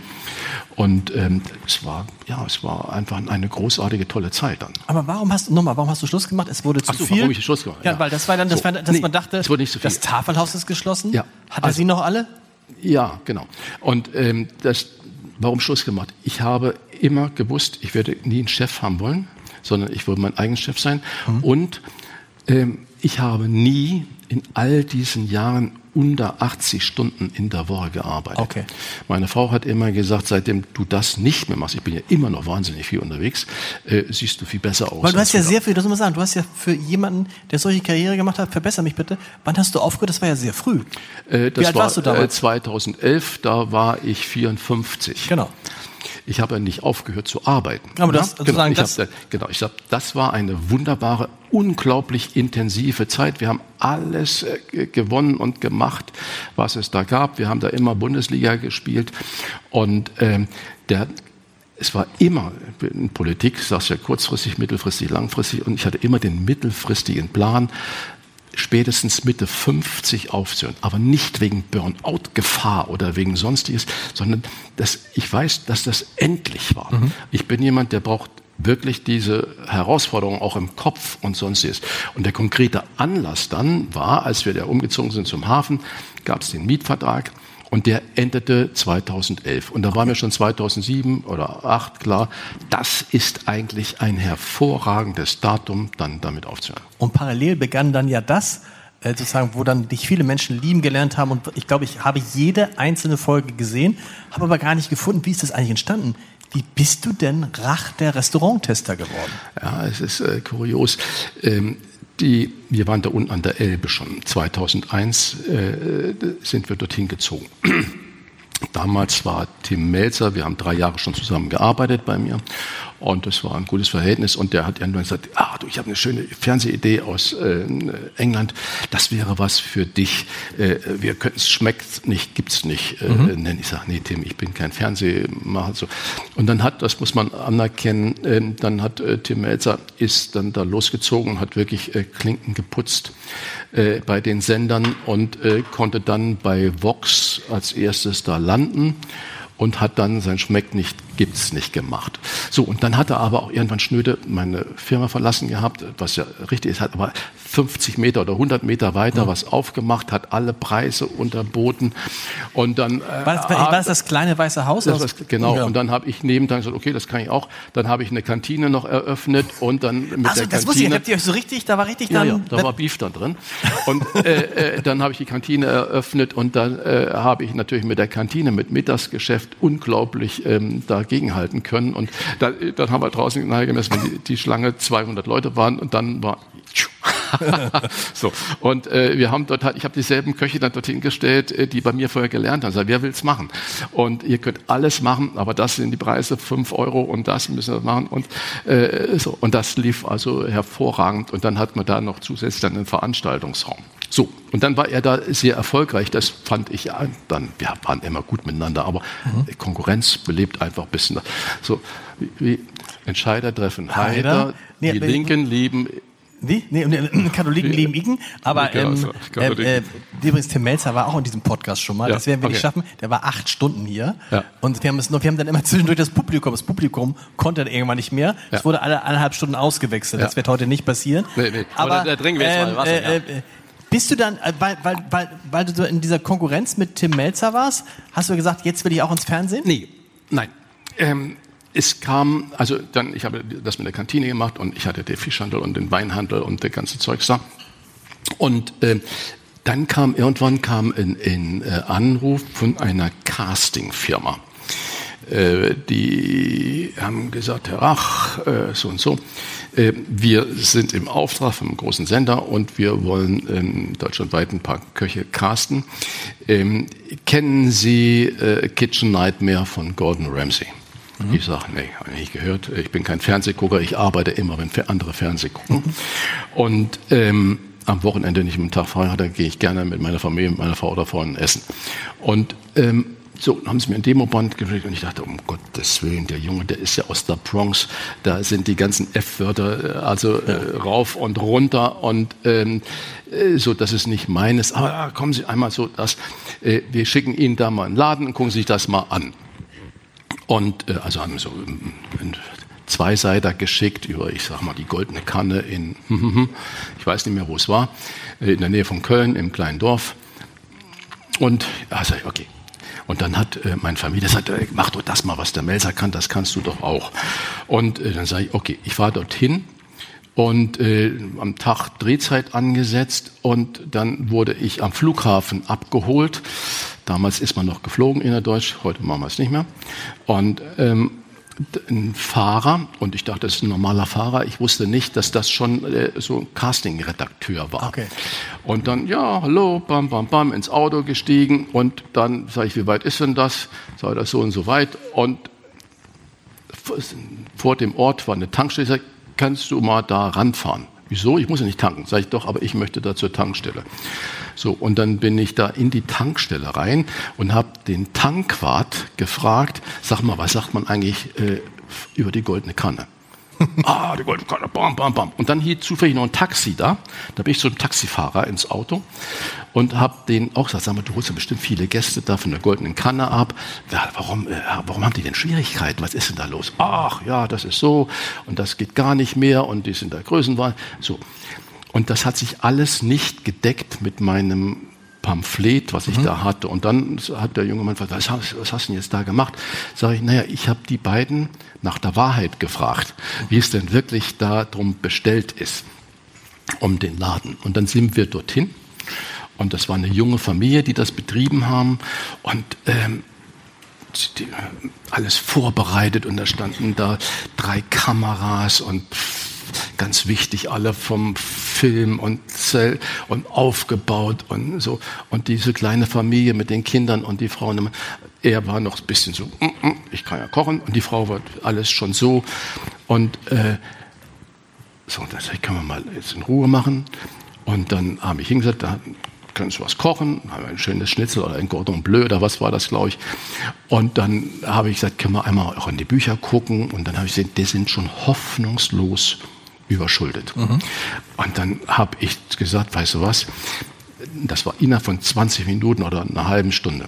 Und ähm, es war, ja, es war einfach eine großartige, tolle Zeit dann. Aber warum hast du, nochmal, warum hast du Schluss gemacht? Es wurde zu Ach so, viel. Warum ich Schluss gemacht? Ja, ja, weil das war dann, das so, war, dass nee, man dachte, es wurde nicht so viel. Das Tafelhaus ist geschlossen. Ja. Hat er also, sie noch alle? Ja, genau. Und ähm, das, warum Schluss gemacht? Ich habe immer gewusst, ich werde nie einen Chef haben wollen, sondern ich wollte mein eigener Chef sein. Mhm. Und ähm, ich habe nie in all diesen Jahren unter achtzig Stunden in der Woche gearbeitet. Okay. Meine Frau hat immer gesagt, seitdem du das nicht mehr machst, ich bin ja immer noch wahnsinnig viel unterwegs, äh, siehst du viel besser aus. Weil du hast ja sehr viel, das muss man sagen, du hast ja für jemanden, der solche Karriere gemacht hat, verbessere mich bitte, wann hast du aufgehört? Das war ja sehr früh. Äh, das Wie alt war, warst du damals? Äh, zweitauseldelf, da war ich vierundfünfzig. Genau. Ich habe ja nicht aufgehört zu arbeiten. Aber du hast ja? genau, ich das hab, genau, ich sag, das war eine wunderbare, unglaublich intensive Zeit. Wir haben alles äh, gewonnen und gemacht, was es da gab. Wir haben da immer Bundesliga gespielt und ähm, der es war immer in Politik, ich sage ja kurzfristig, mittelfristig, langfristig und ich hatte immer den mittelfristigen Plan, spätestens Mitte fünfzig aufzuhören, aber nicht wegen Burnout-Gefahr oder wegen Sonstiges, sondern dass ich weiß, dass das endlich war. Mhm. Ich bin jemand, der braucht wirklich diese Herausforderung auch im Kopf und Sonstiges. Und der konkrete Anlass dann war, als wir da umgezogen sind zum Hafen, gab es den Mietvertrag. Und der endete zweitausendelf. Und da war mir schon zweitausendsieben oder zweitausendacht klar, das ist eigentlich ein hervorragendes Datum, dann damit aufzuhören. Und parallel begann dann ja das, äh, sozusagen, wo dann dich viele Menschen lieben gelernt haben. Und ich glaube, ich habe jede einzelne Folge gesehen, habe aber gar nicht gefunden, wie ist das eigentlich entstanden? Wie bist du denn Rach der Restauranttester geworden? Ja, es ist äh, kurios. Ähm, die, wir waren da unten an der Elbe schon. zweitausendeins äh, sind wir dorthin gezogen. Damals war Tim Melzer, wir haben drei Jahre schon zusammen gearbeitet bei mir und das war ein gutes Verhältnis und der hat irgendwann gesagt, ah, du, ich habe eine schöne Fernsehidee aus äh, England, das wäre was für dich, äh, wir könnten es, schmeckt nicht, gibt's nicht äh, mhm. nennen. Ich sage, nee Tim, ich bin kein Fernsehmacher. So. Und dann hat, das muss man anerkennen, äh, dann hat äh, Tim Melzer, ist dann da losgezogen und hat wirklich äh, Klinken geputzt äh, bei den Sendern und äh, konnte dann bei Vox als erstes da landen und hat dann sein Schmeckt nicht, gibt's nicht gemacht. So, und dann hat er aber auch irgendwann schnöde meine Firma verlassen gehabt, was ja richtig ist, hat aber fünfzig Meter oder hundert Meter weiter ja. was aufgemacht, hat alle Preise unterboten und dann... Äh, war, das, war das das kleine weiße Haus? Das was, genau, ja. Und dann habe ich nebendran gesagt, okay, das kann ich auch. Dann habe ich eine Kantine noch eröffnet und dann mit also, der das Kantine... wusste ich, habt ihr euch so richtig, da war richtig dann... Ja, ja, da war Beef dann drin. Und äh, äh, dann habe ich die Kantine eröffnet und dann äh, habe ich natürlich mit der Kantine, mit Mittagsgeschäft unglaublich ähm, dagegenhalten können. Und da, dann haben wir draußen nachher gemessen, wenn die, die Schlange zweihundert Leute waren und dann war... so, und äh, wir haben dort halt, ich habe dieselben Köche dann dorthin gestellt, äh, die bei mir vorher gelernt haben. Ich sage, wer will's machen? Und ihr könnt alles machen, aber das sind die Preise, fünf Euro und das müssen wir machen. Und, äh, so. Und das lief also hervorragend. Und dann hat man da noch zusätzlich dann einen Veranstaltungsraum. So, und dann war er da sehr erfolgreich. Das fand ich ja dann, wir waren immer gut miteinander, aber mhm. Konkurrenz belebt einfach ein bisschen. So, wie, wie Entscheider treffen Heider, nee, die Linken lieben... Wie? Nee, Katholiken ja. lieben Igen. Aber ähm, äh, äh, übrigens, Tim Melzer war auch in diesem Podcast schon mal. Ja, das werden wir okay. nicht schaffen. Der war acht Stunden hier. Ja. Und wir haben, es noch, wir haben dann immer zwischendurch das Publikum. Das Publikum konnte dann irgendwann nicht mehr. Es ja. wurde alle eineinhalb Stunden ausgewechselt. Ja. Das wird heute nicht passieren. Nee, nee. Aber da trinken wir jetzt ähm, mal Wasser. Äh, äh, bist du dann, weil, weil, weil, weil du so in dieser Konkurrenz mit Tim Melzer warst, hast du gesagt, jetzt will ich auch ins Fernsehen? Nee, nein. Ähm, Es kam, also dann, ich habe das mit der Kantine gemacht und ich hatte den Fischhandel und den Weinhandel und der ganze Zeugs da. Und äh, dann kam, irgendwann kam ein, ein äh, Anruf von einer Castingfirma. Äh, die haben gesagt, Herr Rach, äh, so und so, äh, wir sind im Auftrag vom großen Sender und wir wollen äh, deutschlandweit ein paar Köche casten. Ähm, kennen Sie äh, Kitchen Nightmare von Gordon Ramsay? Mhm. Ich sage, nee, habe ich nicht gehört. Ich bin kein Fernsehgucker, ich arbeite immer, wenn andere Fernseh gucken. Mhm. Und ähm, am Wochenende, nicht am Tag frei hatte, gehe ich gerne mit meiner Familie, mit meiner Frau oder Freunden essen. Und ähm, so, dann haben sie mir ein Demoband geschickt und ich dachte, um Gottes Willen, der Junge, der ist ja aus der Bronx, da sind die ganzen F-Wörter also ja. äh, rauf und runter und ähm, so, das ist nicht meines. Aber ja, kommen Sie einmal so, das, äh, wir schicken Ihnen da mal einen Laden und gucken Sie sich das mal an. Und äh, also haben so einen Zweiseiter geschickt über, ich sag mal, die Goldene Kanne in, ich weiß nicht mehr, wo es war, in der Nähe von Köln, im kleinen Dorf. Und ja, sag ich, okay. Und dann hat äh, meine Familie gesagt, äh, mach doch das mal, was der Melzer kann, das kannst du doch auch. Und äh, dann sage ich, okay, ich fahre dorthin und äh, am Tag Drehzeit angesetzt und dann wurde ich am Flughafen abgeholt. Damals ist man noch geflogen innerdeutsch, heute machen wir es nicht mehr. Und ähm, ein Fahrer, und ich dachte, das ist ein normaler Fahrer, ich wusste nicht, dass das schon äh, so ein Casting-Redakteur war. Okay. Und dann, ja, hallo, bam, bam, bam, ins Auto gestiegen und dann sage ich, wie weit ist denn das? Sage das so und so weit. Und vor dem Ort war eine Tankstelle, sag, kannst du mal da ranfahren? Wieso? Ich muss ja nicht tanken. Sag ich doch, aber ich möchte da zur Tankstelle. So, und dann bin ich da in die Tankstelle rein und habe den Tankwart gefragt, sag mal, was sagt man eigentlich äh, über die Goldene Kanne? Ah, die Goldene Kanne, bam, bam, bam. Und dann hielt zufällig noch ein Taxi da. Da bin ich so ein Taxifahrer ins Auto und habe den auch gesagt, sag mal, du holst ja bestimmt viele Gäste da von der Goldenen Kanne ab. Ja, warum, äh, warum haben die denn Schwierigkeiten? Was ist denn da los? Ach, ja, das ist so und das geht gar nicht mehr und die sind da Größenwahl. So. Und das hat sich alles nicht gedeckt mit meinem Pamphlet, was ich mhm. da hatte. Und dann hat der junge Mann gefragt, was hast, was hast du denn jetzt da gemacht? Sage ich, naja, ich habe die beiden nach der Wahrheit gefragt, wie es denn wirklich darum bestellt ist, um den Laden. Und dann sind wir dorthin. Und das war eine junge Familie, die das betrieben haben. Und ähm, die, alles vorbereitet und da standen da drei Kameras und ganz wichtig, alle vom Film und Zelt und aufgebaut und so. Und diese kleine Familie mit den Kindern und die Frauen, er war noch ein bisschen so, ich kann ja kochen, und die Frau war alles schon so. Und äh, so, das können wir mal jetzt in Ruhe machen. Und dann habe ich hingesagt, da kannst du was kochen, haben wir ein schönes Schnitzel oder ein Cordon Bleu oder was war das, glaube ich. Und dann habe ich gesagt, können wir einmal auch in die Bücher gucken. Und dann habe ich gesehen, die sind schon hoffnungslos überschuldet. Mhm. Und dann habe ich gesagt, weißt du was, das war innerhalb von zwanzig Minuten oder einer halben Stunde.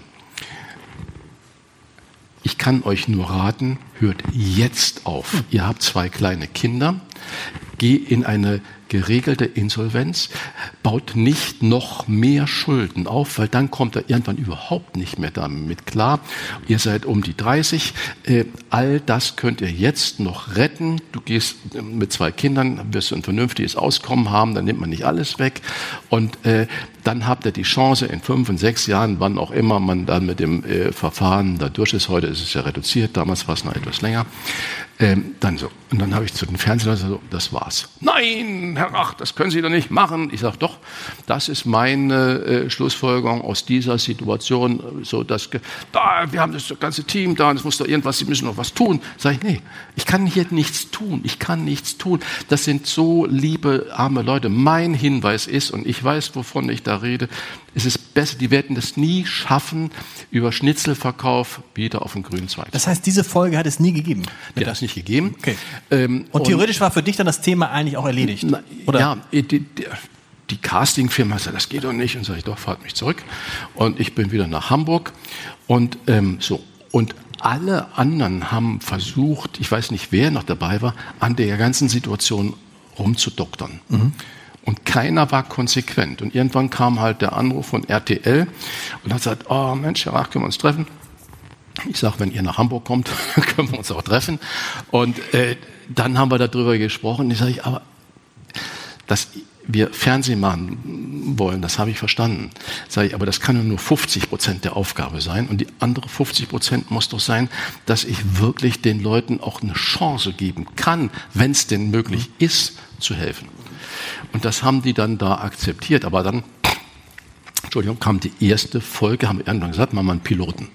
Ich kann euch nur raten, hört jetzt auf. Mhm. Ihr habt zwei kleine Kinder, geh in eine geregelte Insolvenz, baut nicht noch mehr Schulden auf, weil dann kommt er irgendwann überhaupt nicht mehr damit klar. Ihr seid um die dreißig, äh, all das könnt ihr jetzt noch retten. Du gehst mit zwei Kindern, dann wirst du ein vernünftiges Auskommen haben, dann nimmt man nicht alles weg und äh, dann habt ihr die Chance in fünf und sechs Jahren, wann auch immer man dann mit dem äh, Verfahren da durch ist, heute ist es ja reduziert, damals war es noch etwas länger, ähm, dann so. Und dann habe ich zu den Fernsehern gesagt, so, das war's. Nein, Herr Rach, das können Sie doch nicht machen. Ich sage, doch, das ist meine äh, Schlussfolgerung aus dieser Situation. So, dass, da, wir haben das ganze Team da, es muss doch irgendwas, Sie müssen noch was tun. Sage ich, nee, ich kann hier nichts tun, ich kann nichts tun. Das sind so liebe, arme Leute. Mein Hinweis ist, und ich weiß, wovon ich da rede, es ist besser, die werden das nie schaffen, über Schnitzelverkauf wieder auf den grünen Zweig. Das heißt, diese Folge hat es nie gegeben? Ja, das nicht gegeben. Okay. Ähm, und theoretisch und, war für dich dann das Thema eigentlich auch erledigt? Na, oder? Ja, die, die, die Castingfirma hat gesagt, das geht doch nicht. Und sage ich, doch, fahrt mich zurück. Und ich bin wieder nach Hamburg. Und ähm, so. Und alle anderen haben versucht, ich weiß nicht, wer noch dabei war, an der ganzen Situation rumzudoktern. Mhm. Und keiner war konsequent. Und irgendwann kam halt der Anruf von R T L und hat gesagt, oh Mensch, Herr Rach, können wir uns treffen? Ich sage, wenn ihr nach Hamburg kommt, können wir uns auch treffen. Und äh, dann haben wir darüber gesprochen. Ich sage, aber dass wir Fernsehen machen wollen, das habe ich verstanden. Sage ich, aber das kann nur fünfzig Prozent der Aufgabe sein. Und die andere fünfzig Prozent muss doch sein, dass ich wirklich den Leuten auch eine Chance geben kann, wenn es denn möglich ist, zu helfen. Und das haben die dann da akzeptiert. Aber dann, Entschuldigung, kam die erste Folge, haben wir irgendwann gesagt, machen wir einen Piloten.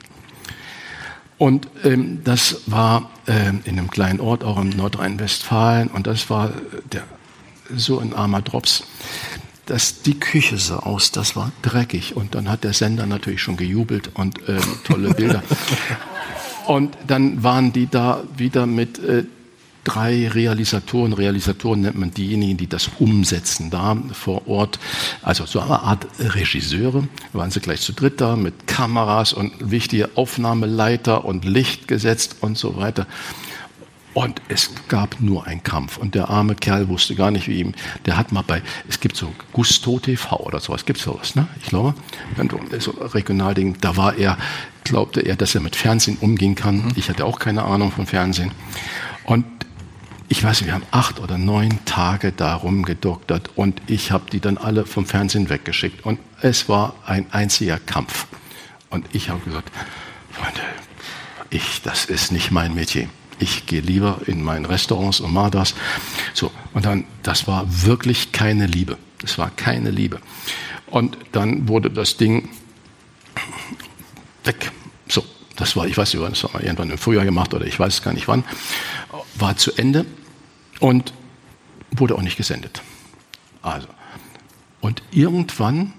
Und ähm, das war ähm, in einem kleinen Ort, auch in Nordrhein-Westfalen. Und das war der, so ein armer Drops. Das, die Küche sah aus, das war dreckig. Und dann hat der Sender natürlich schon gejubelt und ähm, tolle Bilder. Und dann waren die da wieder mit äh, drei Realisatoren. Realisatoren nennt man diejenigen, die das umsetzen da vor Ort. Also so eine Art Regisseure. Da waren sie gleich zu dritt da mit Kameras und wichtige Aufnahmeleiter und Licht gesetzt und so weiter. Und es gab nur einen Kampf. Und der arme Kerl wusste gar nicht, wie ihm, der hat mal bei, es gibt so Gusto T V oder sowas, gibt es sowas, ne? Ich glaube, so Regionalding, da war er, glaubte er, dass er mit Fernsehen umgehen kann. Ich hatte auch keine Ahnung von Fernsehen. Und ich weiß nicht, wir haben acht oder neun Tage da rumgedoktert und ich habe die dann alle vom Fernsehen weggeschickt. Und es war ein einziger Kampf. Und ich habe gesagt, Freunde, ich, das ist nicht mein Metier. Ich gehe lieber in meinen Restaurants und mache das. So, und dann, das war wirklich keine Liebe. Es war keine Liebe. Und dann wurde das Ding weg. So, das war, ich weiß nicht, das war irgendwann im Frühjahr gemacht oder ich weiß es gar nicht wann. War zu Ende und wurde auch nicht gesendet. Also, und irgendwann,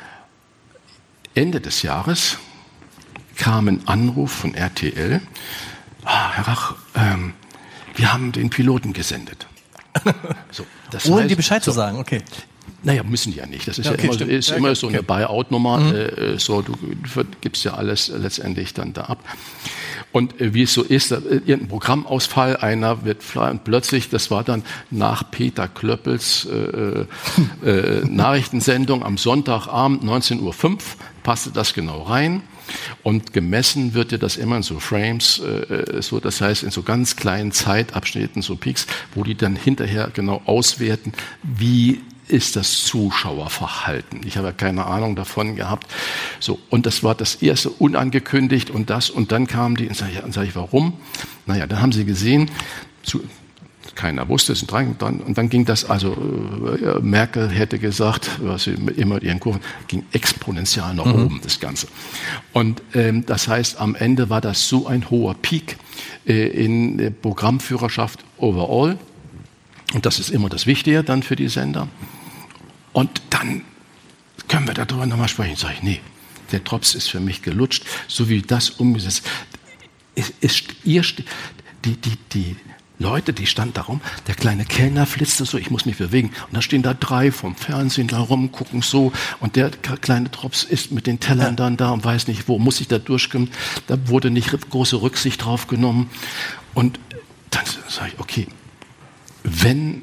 Ende des Jahres, kam ein Anruf von R T L. Ah, Herr Rach, ähm, wir haben den Piloten gesendet. So, das Ohne heißt, die Bescheid so, zu sagen, okay. Naja, müssen die ja nicht. Das ist ja, okay, immer, ist ja, immer okay. so eine Buyout-Nummer. Mhm. Äh, so, du gibst ja alles letztendlich dann da ab. Und äh, wie es so ist, äh, irgendein Programmausfall, einer wird fly und plötzlich, das war dann nach Peter Klöppels äh, äh, Nachrichtensendung am Sonntagabend neunzehn Uhr fünf, passte das genau rein. Und gemessen wird ja das immer in so Frames, äh, so, das heißt in so ganz kleinen Zeitabschnitten, so Peaks, wo die dann hinterher genau auswerten, wie ist das Zuschauerverhalten. Ich habe ja keine Ahnung davon gehabt. So, und das war das erste unangekündigt und das, und dann kamen die, und sage ich, sag ich, warum? Naja, dann haben sie gesehen, zu, keiner wusste es, und dann, und dann ging das, also äh, Merkel hätte gesagt, was sie immer mit ihren Kurven, ging exponentiell nach mhm. oben, das Ganze. Und ähm, das heißt, am Ende war das so ein hoher Peak äh, in der Programmführerschaft overall. Und das ist immer das Wichtige dann für die Sender. Und dann können wir darüber nochmal sprechen. Sag ich, nee, der Drops ist für mich gelutscht, so wie das umgesetzt ist. ist ihr, die, die, die Leute, die standen da rum, der kleine Kellner flitzte so, ich muss mich bewegen. Und da stehen da drei vom Fernsehen da rum, gucken so. Und der kleine Drops ist mit den Tellern dann da und weiß nicht, wo muss ich da durchkommen. Da wurde nicht große Rücksicht drauf genommen. Und dann sage ich, okay, wenn,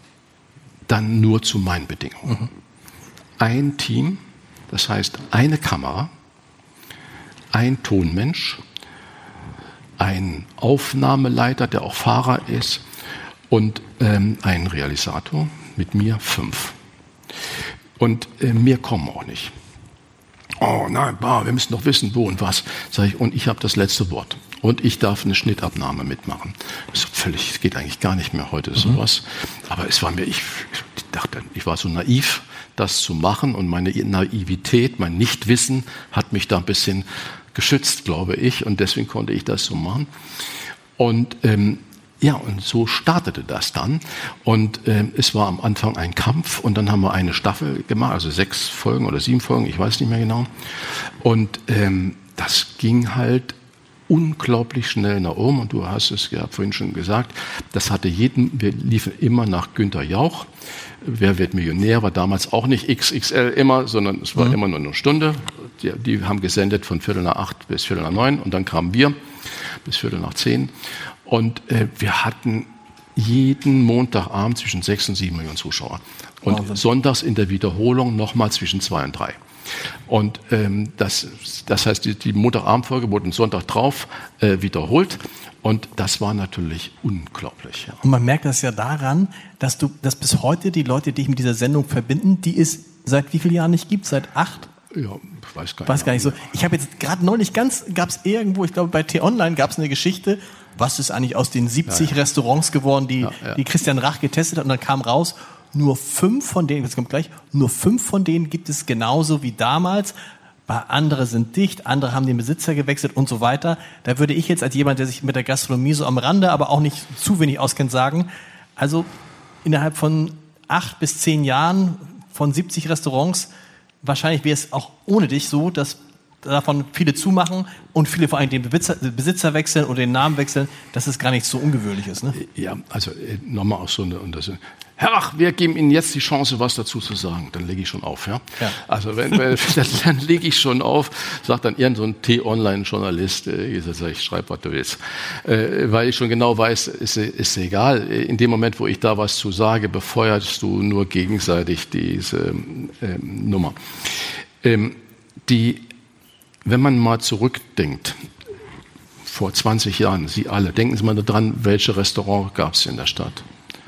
dann nur zu meinen Bedingungen. Mhm. Ein Team, das heißt eine Kamera, ein Tonmensch, ein Aufnahmeleiter, der auch Fahrer ist, und ähm, ein Realisator, mit mir fünf. Und äh, mehr kommen auch nicht. Oh nein, bah, wir müssen doch wissen, wo und was. Sag ich, und ich habe das letzte Wort. Und ich darf eine Schnittabnahme mitmachen. Das ist völlig, das geht eigentlich gar nicht mehr heute, mhm. sowas. Aber es war mir, ich, ich dachte, ich war so naiv, das zu machen. Und meine Naivität, mein Nichtwissen hat mich da ein bisschen geschützt, glaube ich. Und deswegen konnte ich das so machen. Und ähm, ja, und so startete das dann. Und ähm, es war am Anfang ein Kampf. Und dann haben wir eine Staffel gemacht, also sechs Folgen oder sieben Folgen, ich weiß nicht mehr genau. Und ähm, das ging halt unglaublich schnell nach oben, und du hast es ja vorhin schon gesagt, das hatte jeden, wir liefen immer nach Günter Jauch. Wer wird Millionär war damals auch nicht X X L immer, sondern es war mhm. immer nur eine Stunde. Die, die haben gesendet von Viertel nach acht bis Viertel nach neun, und dann kamen wir bis Viertel nach zehn. Und äh, wir hatten jeden Montagabend zwischen sechs und sieben Millionen Zuschauer. Und Wahnsinn. Sonntags in der Wiederholung nochmal zwischen zwei und drei. Und ähm, das, das heißt, die, die Montagabendfolge wurde Sonntag drauf äh, wiederholt. Und das war natürlich unglaublich. Ja. Und man merkt das ja daran, dass du, dass bis heute die Leute, die dich mit dieser Sendung verbinden, die es seit wie vielen Jahren nicht gibt? Seit acht? Ja, ich weiß gar nicht. Weiß gar nicht so. Ich habe jetzt gerade neulich ganz, gab es irgendwo, ich glaube bei T-Online gab es eine Geschichte, was ist eigentlich aus den siebzig ja, ja. Restaurants geworden, die, ja, ja. die Christian Rach getestet hat, und dann kam raus, nur fünf von denen, das kommt gleich, nur fünf von denen gibt es genauso wie damals. Bei andere sind dicht, andere haben den Besitzer gewechselt und so weiter. Da würde ich jetzt als jemand, der sich mit der Gastronomie so am Rande, aber auch nicht zu wenig auskennt, sagen, also innerhalb von acht bis zehn Jahren von siebzig Restaurants, wahrscheinlich wäre es auch ohne dich so, dass davon viele zumachen und viele vor allem den Besitzer, Besitzer wechseln oder den Namen wechseln, dass es gar nicht so ungewöhnlich ist. Ne? Ja, also nochmal auch so eine, und das, Herr Rach, wir geben Ihnen jetzt die Chance, was dazu zu sagen. Dann lege ich schon auf. Ja? Ja. Also wenn, wenn, dann, dann lege ich schon auf, sagt dann irgend so ein T-Online-Journalist, äh, ich schreibe, was du willst. Äh, weil ich schon genau weiß, ist, ist egal. In dem Moment, wo ich da was zu sage, befeuerst du nur gegenseitig diese äh, Nummer. Ähm, die Wenn man mal zurückdenkt, vor zwanzig Jahren, Sie alle, denken Sie mal daran, welche Restaurants gab es in der Stadt?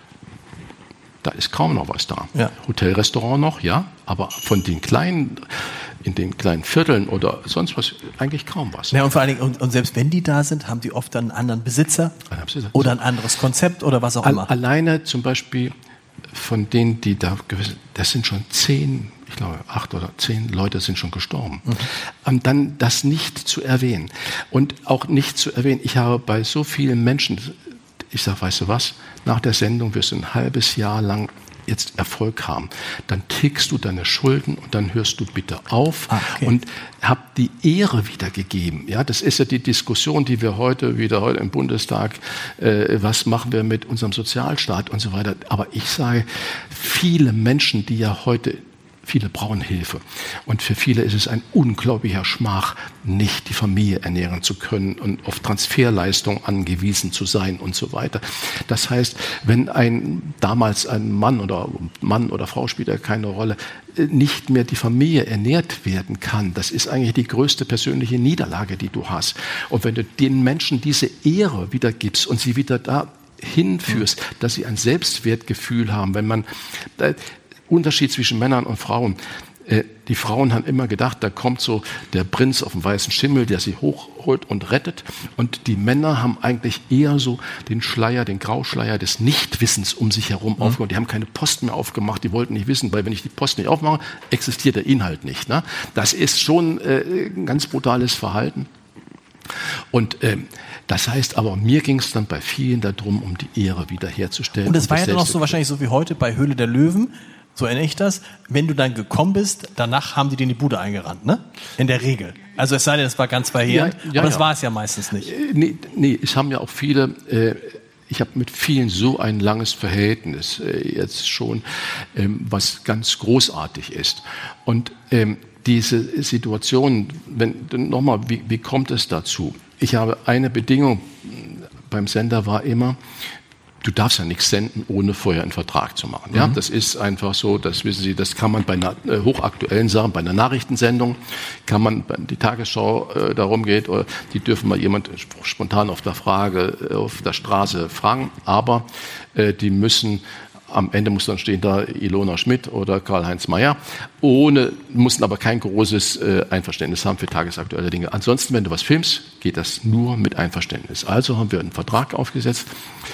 Da ist kaum noch was da. Ja. Hotelrestaurant noch, ja, aber von den kleinen, in den kleinen Vierteln oder sonst was, eigentlich kaum was. Ja, und vor allen Dingen, und, und selbst wenn die da sind, haben die oft dann einen anderen Besitzer oder ein anderes Konzept oder was auch immer. Alleine zum Beispiel von denen, die da, das sind schon zehn, ich glaube, acht oder zehn Leute sind schon gestorben. Mhm. Und dann das nicht zu erwähnen. Und auch nicht zu erwähnen, ich habe bei so vielen Menschen, ich sage, weißt du was, nach der Sendung wirst du ein halbes Jahr lang jetzt Erfolg haben. Dann tilgst du deine Schulden und dann hörst du bitte auf ah, okay. und hab die Ehre wiedergegeben. Ja, das ist ja die Diskussion, die wir heute wieder heute im Bundestag, äh, was machen wir mit unserem Sozialstaat und so weiter. Aber ich sage, viele Menschen, die ja heute Viele brauchen Hilfe. Und für viele ist es ein unglaublicher Schmach, nicht die Familie ernähren zu können und auf Transferleistung angewiesen zu sein und so weiter. Das heißt, wenn ein damals ein Mann oder Mann oder Frau spielt ja keine Rolle, nicht mehr die Familie ernährt werden kann, das ist eigentlich die größte persönliche Niederlage, die du hast. Und wenn du den Menschen diese Ehre wieder gibst und sie wieder da hinführst, dass sie ein Selbstwertgefühl haben, wenn man Unterschied zwischen Männern und Frauen. Äh, die Frauen haben immer gedacht, da kommt so der Prinz auf dem weißen Schimmel, der sie hochholt und rettet. Und die Männer haben eigentlich eher so den Schleier, den Grauschleier des Nichtwissens um sich herum mhm. aufgemacht. Die haben keine Post mehr aufgemacht, die wollten nicht wissen, weil wenn ich die Post nicht aufmache, existiert der Inhalt nicht. Ne? Das ist schon äh, ein ganz brutales Verhalten. Und ähm, das heißt aber, mir ging es dann bei vielen darum, um die Ehre wiederherzustellen. Und es war ja dann auch so wahrscheinlich so wie heute bei Höhle der Löwen, so erinnere ich das, wenn du dann gekommen bist, danach haben die dir in die Bude eingerannt, ne? In der Regel. Also es sei denn, es war ganz verheerend, ja, ja, aber das ja. war es ja meistens nicht. Äh, nee, nee, es haben ja auch viele, äh, ich habe mit vielen so ein langes Verhältnis äh, jetzt schon, ähm, was ganz großartig ist. Und ähm, diese Situation, wenn nochmal, wie, wie kommt es dazu? Ich habe eine Bedingung beim Sender war immer, du darfst ja nichts senden, ohne vorher einen Vertrag zu machen. Ja, mhm. Das ist einfach so, das wissen Sie, das kann man bei einer äh, hochaktuellen Sachen, bei einer Nachrichtensendung, kann man, wenn die Tagesschau äh, darum geht, oder die dürfen mal jemand spontan auf der Frage, äh, auf der Straße fragen, aber äh, die müssen am Ende muss dann stehen da Ilona Schmidt oder Karl-Heinz Mayer, ohne, mussten aber kein großes äh, Einverständnis haben für tagesaktuelle Dinge. Ansonsten, wenn du was filmst, geht das nur mit Einverständnis. Also haben wir einen Vertrag aufgesetzt,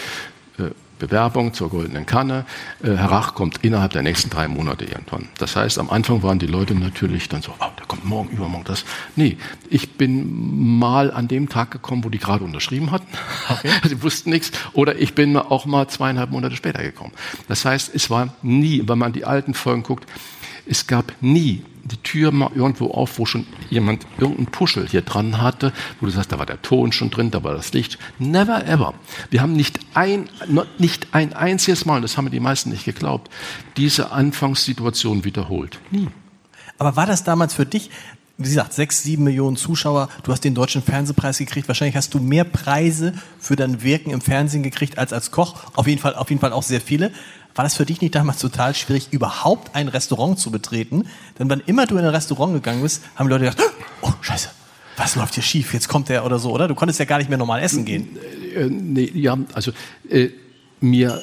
äh, Bewerbung zur Goldenen Kanne. Äh, Herr Rach kommt innerhalb der nächsten drei Monate irgendwann. Das heißt, am Anfang waren die Leute natürlich dann so, oh, der kommt morgen, übermorgen das. Nee, ich bin mal an dem Tag gekommen, wo die gerade unterschrieben hatten. Okay. Sie wussten nichts. Oder ich bin auch mal zweieinhalb Monate später gekommen. Das heißt, es war nie, wenn man die alten Folgen guckt, es gab nie die Tür mal irgendwo auf, wo schon jemand irgendeinen Puschel hier dran hatte, wo du sagst, da war der Ton schon drin, da war das Licht. Never ever. Wir haben nicht ein, nicht ein einziges Mal, das haben mir die meisten nicht geglaubt, diese Anfangssituation wiederholt. Nie. Aber war das damals für dich, wie gesagt, sechs, sieben Millionen Zuschauer, du hast den Deutschen Fernsehpreis gekriegt, wahrscheinlich hast du mehr Preise für dein Wirken im Fernsehen gekriegt als als Koch, auf jeden Fall, auf jeden Fall auch sehr viele. War das für dich nicht damals total schwierig, überhaupt ein Restaurant zu betreten? Denn wann immer du in ein Restaurant gegangen bist, haben die Leute gedacht, oh, scheiße, was läuft hier schief? Jetzt kommt der oder so, oder? Du konntest ja gar nicht mehr normal essen gehen. Äh, nee, ja, also äh, mir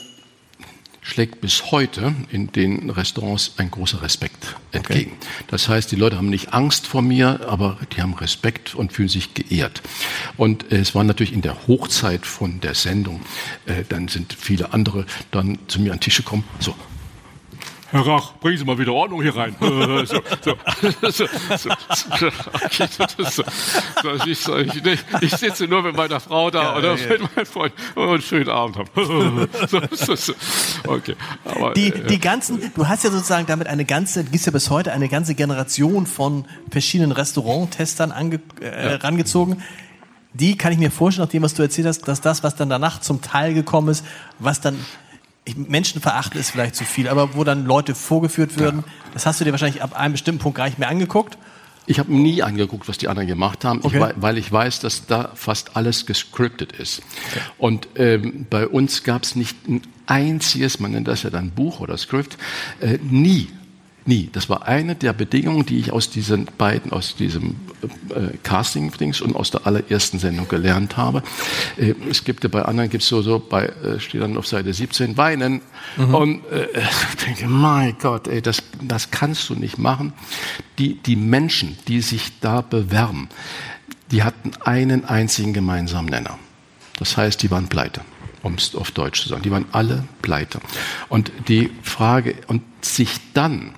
schlägt bis heute in den Restaurants ein großer Respekt entgegen. Okay. Das heißt, die Leute haben nicht Angst vor mir, aber die haben Respekt und fühlen sich geehrt. Und äh, es war natürlich in der Hochzeit von der Sendung, äh, dann sind viele andere dann zu mir an den Tisch gekommen, so, Herr Rach, bringen Sie mal wieder Ordnung hier rein. so, so, so, so, so, okay, so, so, ich, so, ich, ich sitze nur mit meiner Frau da ja, oder ja, mit ja. meinem Freund und einen schönen Abend haben. so, so, so. Okay. Aber, die, äh, die ganzen, du hast ja sozusagen damit eine ganze, du gibst ja bis heute eine ganze Generation von verschiedenen Restauranttestern ange, äh, ja. rangezogen. Die kann ich mir vorstellen, nach dem, was du erzählt hast, dass das, was dann danach zum Teil gekommen ist, was dann Menschenverachten ist vielleicht zu viel, aber wo dann Leute vorgeführt würden, ja. das hast du dir wahrscheinlich ab einem bestimmten Punkt gar nicht mehr angeguckt? Ich habe nie angeguckt, was die anderen gemacht haben, okay. ich, weil ich weiß, dass da fast alles gescriptet ist. Okay. Und ähm, bei uns gab es nicht ein einziges, man nennt das ja dann Buch oder Skript, äh, nie. Nie. Das war eine der Bedingungen, die ich aus diesen beiden, aus diesem äh, Casting-Dings und aus der allerersten Sendung gelernt habe. Äh, es gibt ja bei anderen, gibt es so, so bei, äh, steht dann auf Seite siebzehn, weinen. Mhm. Und äh, ich denke, mein Gott, ey, das, das kannst du nicht machen. Die, die Menschen, die sich da bewerben, die hatten einen einzigen gemeinsamen Nenner. Das heißt, die waren pleite. Um es auf Deutsch zu sagen. Die waren alle pleite. Und die Frage, und sich dann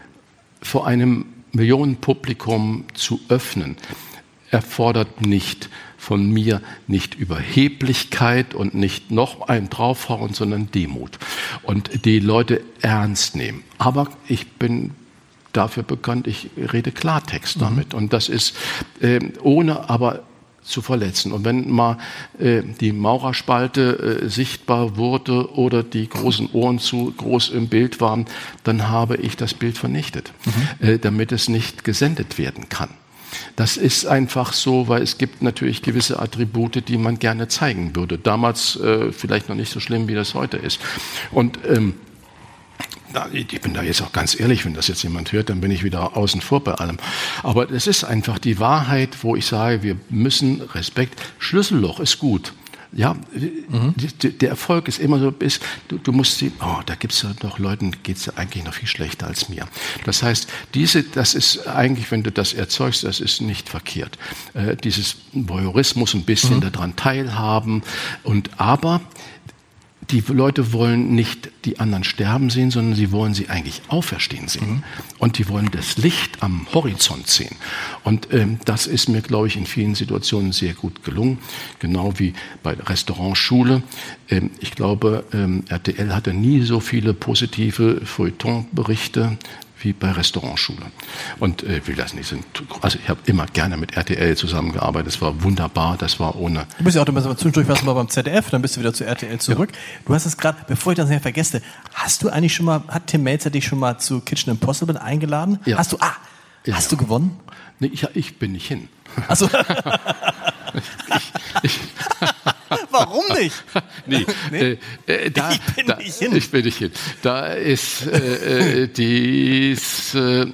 vor einem Millionenpublikum zu öffnen, erfordert nicht von mir nicht Überheblichkeit und nicht noch einen draufhauen, sondern Demut. Und die Leute ernst nehmen. Aber ich bin dafür bekannt, ich rede Klartext damit. Mhm. Und das ist äh, ohne aber zu verletzen. Und wenn mal äh, die Maurerspalte äh, sichtbar wurde oder die großen Ohren zu groß im Bild waren, dann habe ich das Bild vernichtet, mhm. äh, damit es nicht gesendet werden kann. Das ist einfach so, weil es gibt natürlich gewisse Attribute, die man gerne zeigen würde. Damals äh, vielleicht noch nicht so schlimm, wie das heute ist. Und ähm, ich bin da jetzt auch ganz ehrlich, wenn das jetzt jemand hört, dann bin ich wieder außen vor bei allem. Aber es ist einfach die Wahrheit, wo ich sage, wir müssen Respekt, Schlüsselloch ist gut. Ja, mhm. die, der Erfolg ist immer so, ist, du, du musst sehen, oh, da gibt es ja noch Leuten, geht es ja eigentlich noch viel schlechter als mir. Das heißt, diese, das ist eigentlich, wenn du das erzeugst, das ist nicht verkehrt. Äh, dieses Voyeurismus ein bisschen mhm. daran teilhaben und aber die Leute wollen nicht die anderen sterben sehen, sondern sie wollen sie eigentlich auferstehen sehen. Mhm. Und die wollen das Licht am Horizont sehen. Und ähm, das ist mir, glaube ich, in vielen Situationen sehr gut gelungen. Genau wie bei Restaurant Schule. Ähm, ich glaube, ähm, R T L hatte nie so viele positive Feuilleton-Berichte wie bei Restaurantschule. Und äh, will das nicht sind. Also ich habe immer gerne mit R T L zusammengearbeitet. Das war wunderbar. Das war ohne. Du bist ja auch immer so zwischendurch warst du mal beim Z D F, dann bist du wieder zu R T L zurück. Ja. Du hast es gerade, bevor ich das nicht vergesse, hast du eigentlich schon mal, hat Tim Mälzer dich schon mal zu Kitchen Impossible eingeladen? Ja. Hast du? Ah, ja. Hast du gewonnen? Nee, ich, ich bin nicht hin. Also. ich, ich, Warum nicht? Nee, nee? Äh, da, ich bin da, nicht hin. Ich bin nicht hin. Da ist äh, dies, äh,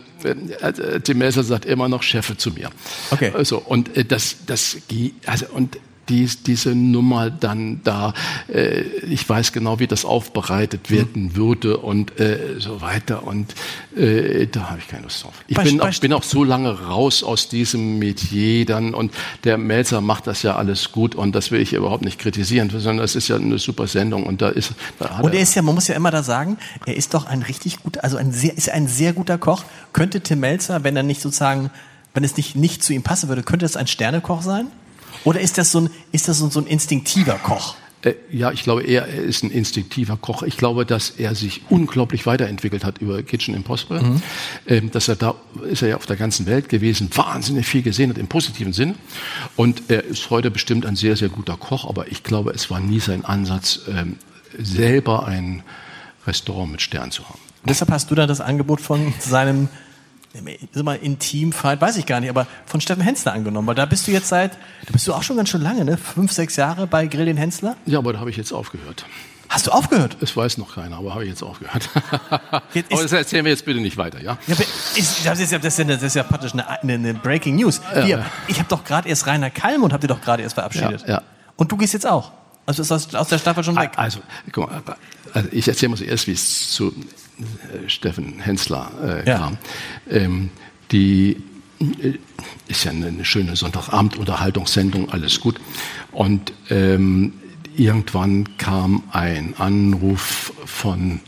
Tim Mälzer sagt immer noch Chefe zu mir. Okay. Also, und äh, das, das, also, und dies, diese Nummer dann da, äh, ich weiß genau, wie das aufbereitet werden mhm. würde und äh, so weiter und äh, da habe ich keine Lust drauf. Ich bei, bin, bei, auch, bin auch so lange raus aus diesem Metier dann und der Mälzer macht das ja alles gut und das will ich überhaupt nicht kritisieren, sondern das ist ja eine super Sendung und da ist... Da hat und er ist ja, man muss ja immer da sagen, er ist doch ein richtig guter, also ein sehr, ist ein sehr guter Koch. Könnte Tim Mälzer, wenn er nicht sozusagen, wenn es nicht, nicht zu ihm passen würde, könnte das ein Sternekoch sein? Oder ist das so ein, ist das so ein, so ein instinktiver Koch? Äh, ja, ich glaube, er, er ist ein instinktiver Koch. Ich glaube, dass er sich unglaublich weiterentwickelt hat über Kitchen Impossible. Mhm. Ähm, dass er da ist er ja auf der ganzen Welt gewesen, wahnsinnig viel gesehen hat im positiven Sinne. Und er ist heute bestimmt ein sehr, sehr guter Koch. Aber ich glaube, es war nie sein Ansatz, ähm, selber ein Restaurant mit Stern zu haben. Und deshalb hast du da das Angebot von seinem sag mal, Intimfight, weiß ich gar nicht, aber von Steffen Hensler angenommen, weil da bist du jetzt seit, da bist du auch schon ganz schön lange, ne? Fünf, sechs Jahre bei Grill den Hensler? Ja, aber da habe ich jetzt aufgehört. Hast du aufgehört? Es weiß noch keiner, aber habe ich jetzt aufgehört. Jetzt aber das erzählen wir jetzt bitte nicht weiter, ja? Ja, ist, das, ist ja das, ist ja, das ist ja praktisch eine, eine Breaking News. Ja. Hier, ich habe doch gerade erst Rainer Kallmund, habt ihr doch gerade erst verabschiedet. Ja, ja. Und du gehst jetzt auch? Also ist das aus der Staffel schon weg? Also, guck mal, also ich erzähle mal zuerst, wie es zu äh, Steffen Hensler äh, ja. kam. Ähm, die äh, ist ja eine, eine schöne Sonntagabend-Unterhaltungssendung, alles gut. Und ähm, irgendwann kam ein Anruf von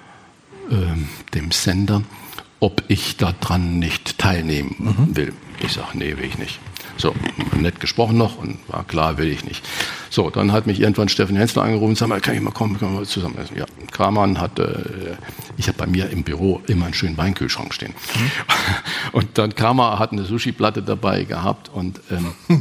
ähm, dem Sender, ob ich daran nicht teilnehmen mhm. will. Ich sage, nee, will ich nicht. So, nett gesprochen noch und war klar, will ich nicht. So, dann hat mich irgendwann Steffen Hensler angerufen und gesagt, kann ich mal kommen, können wir mal zusammen essen? Ja, Kramann hatte, ich habe bei mir im Büro immer einen schönen Weinkühlschrank stehen. Mhm. Und dann Kramer hat eine Sushi-Platte dabei gehabt und ähm,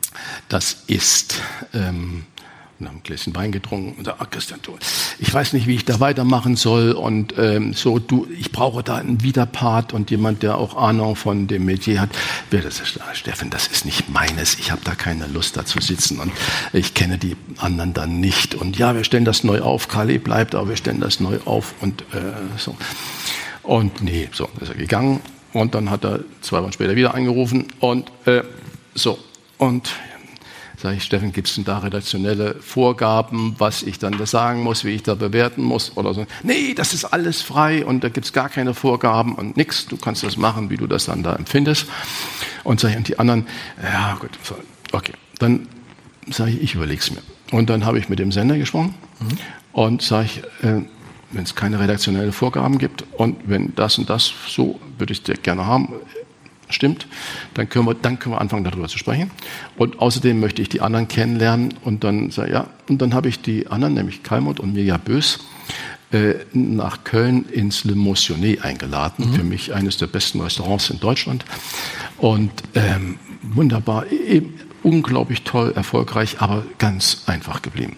das ist... Ähm, und haben ein Gläschen Wein getrunken und sagt, ah, Christian, du, ich weiß nicht, wie ich da weitermachen soll und ähm, so, du, ich brauche da einen Widerpart und jemand, der auch Ahnung von dem Metier hat. Wer das ist, Steffen, das ist nicht meines, ich habe da keine Lust da zu sitzen und ich kenne die anderen dann nicht und ja, wir stellen das neu auf, Kali bleibt, aber wir stellen das neu auf und äh, so. Und nee, so ist er gegangen und dann hat er zwei Wochen später wieder angerufen und äh, so und sage ich, Steffen, gibt es denn da redaktionelle Vorgaben, was ich dann da sagen muss, wie ich da bewerten muss oder so? Nee, das ist alles frei und da gibt es gar keine Vorgaben und nix. Du kannst das machen, wie du das dann da empfindest. Und sage ich, und die anderen, ja gut, so, okay. Dann sage ich, ich überlege es mir. Und dann habe ich mit dem Sender gesprochen mhm. und sage ich, äh, wenn es keine redaktionelle Vorgaben gibt und wenn das und das so, würde ich dir gerne haben, stimmt, dann können wir, dann können wir anfangen, darüber zu sprechen. Und außerdem möchte ich die anderen kennenlernen und dann sage ja, und dann habe ich die anderen, nämlich Kallmund und Mirja Bös, äh, nach Köln ins Le Motionnet eingeladen. Mhm. Für mich eines der besten Restaurants in Deutschland. Und ähm, wunderbar, eben, unglaublich toll, erfolgreich, aber ganz einfach geblieben.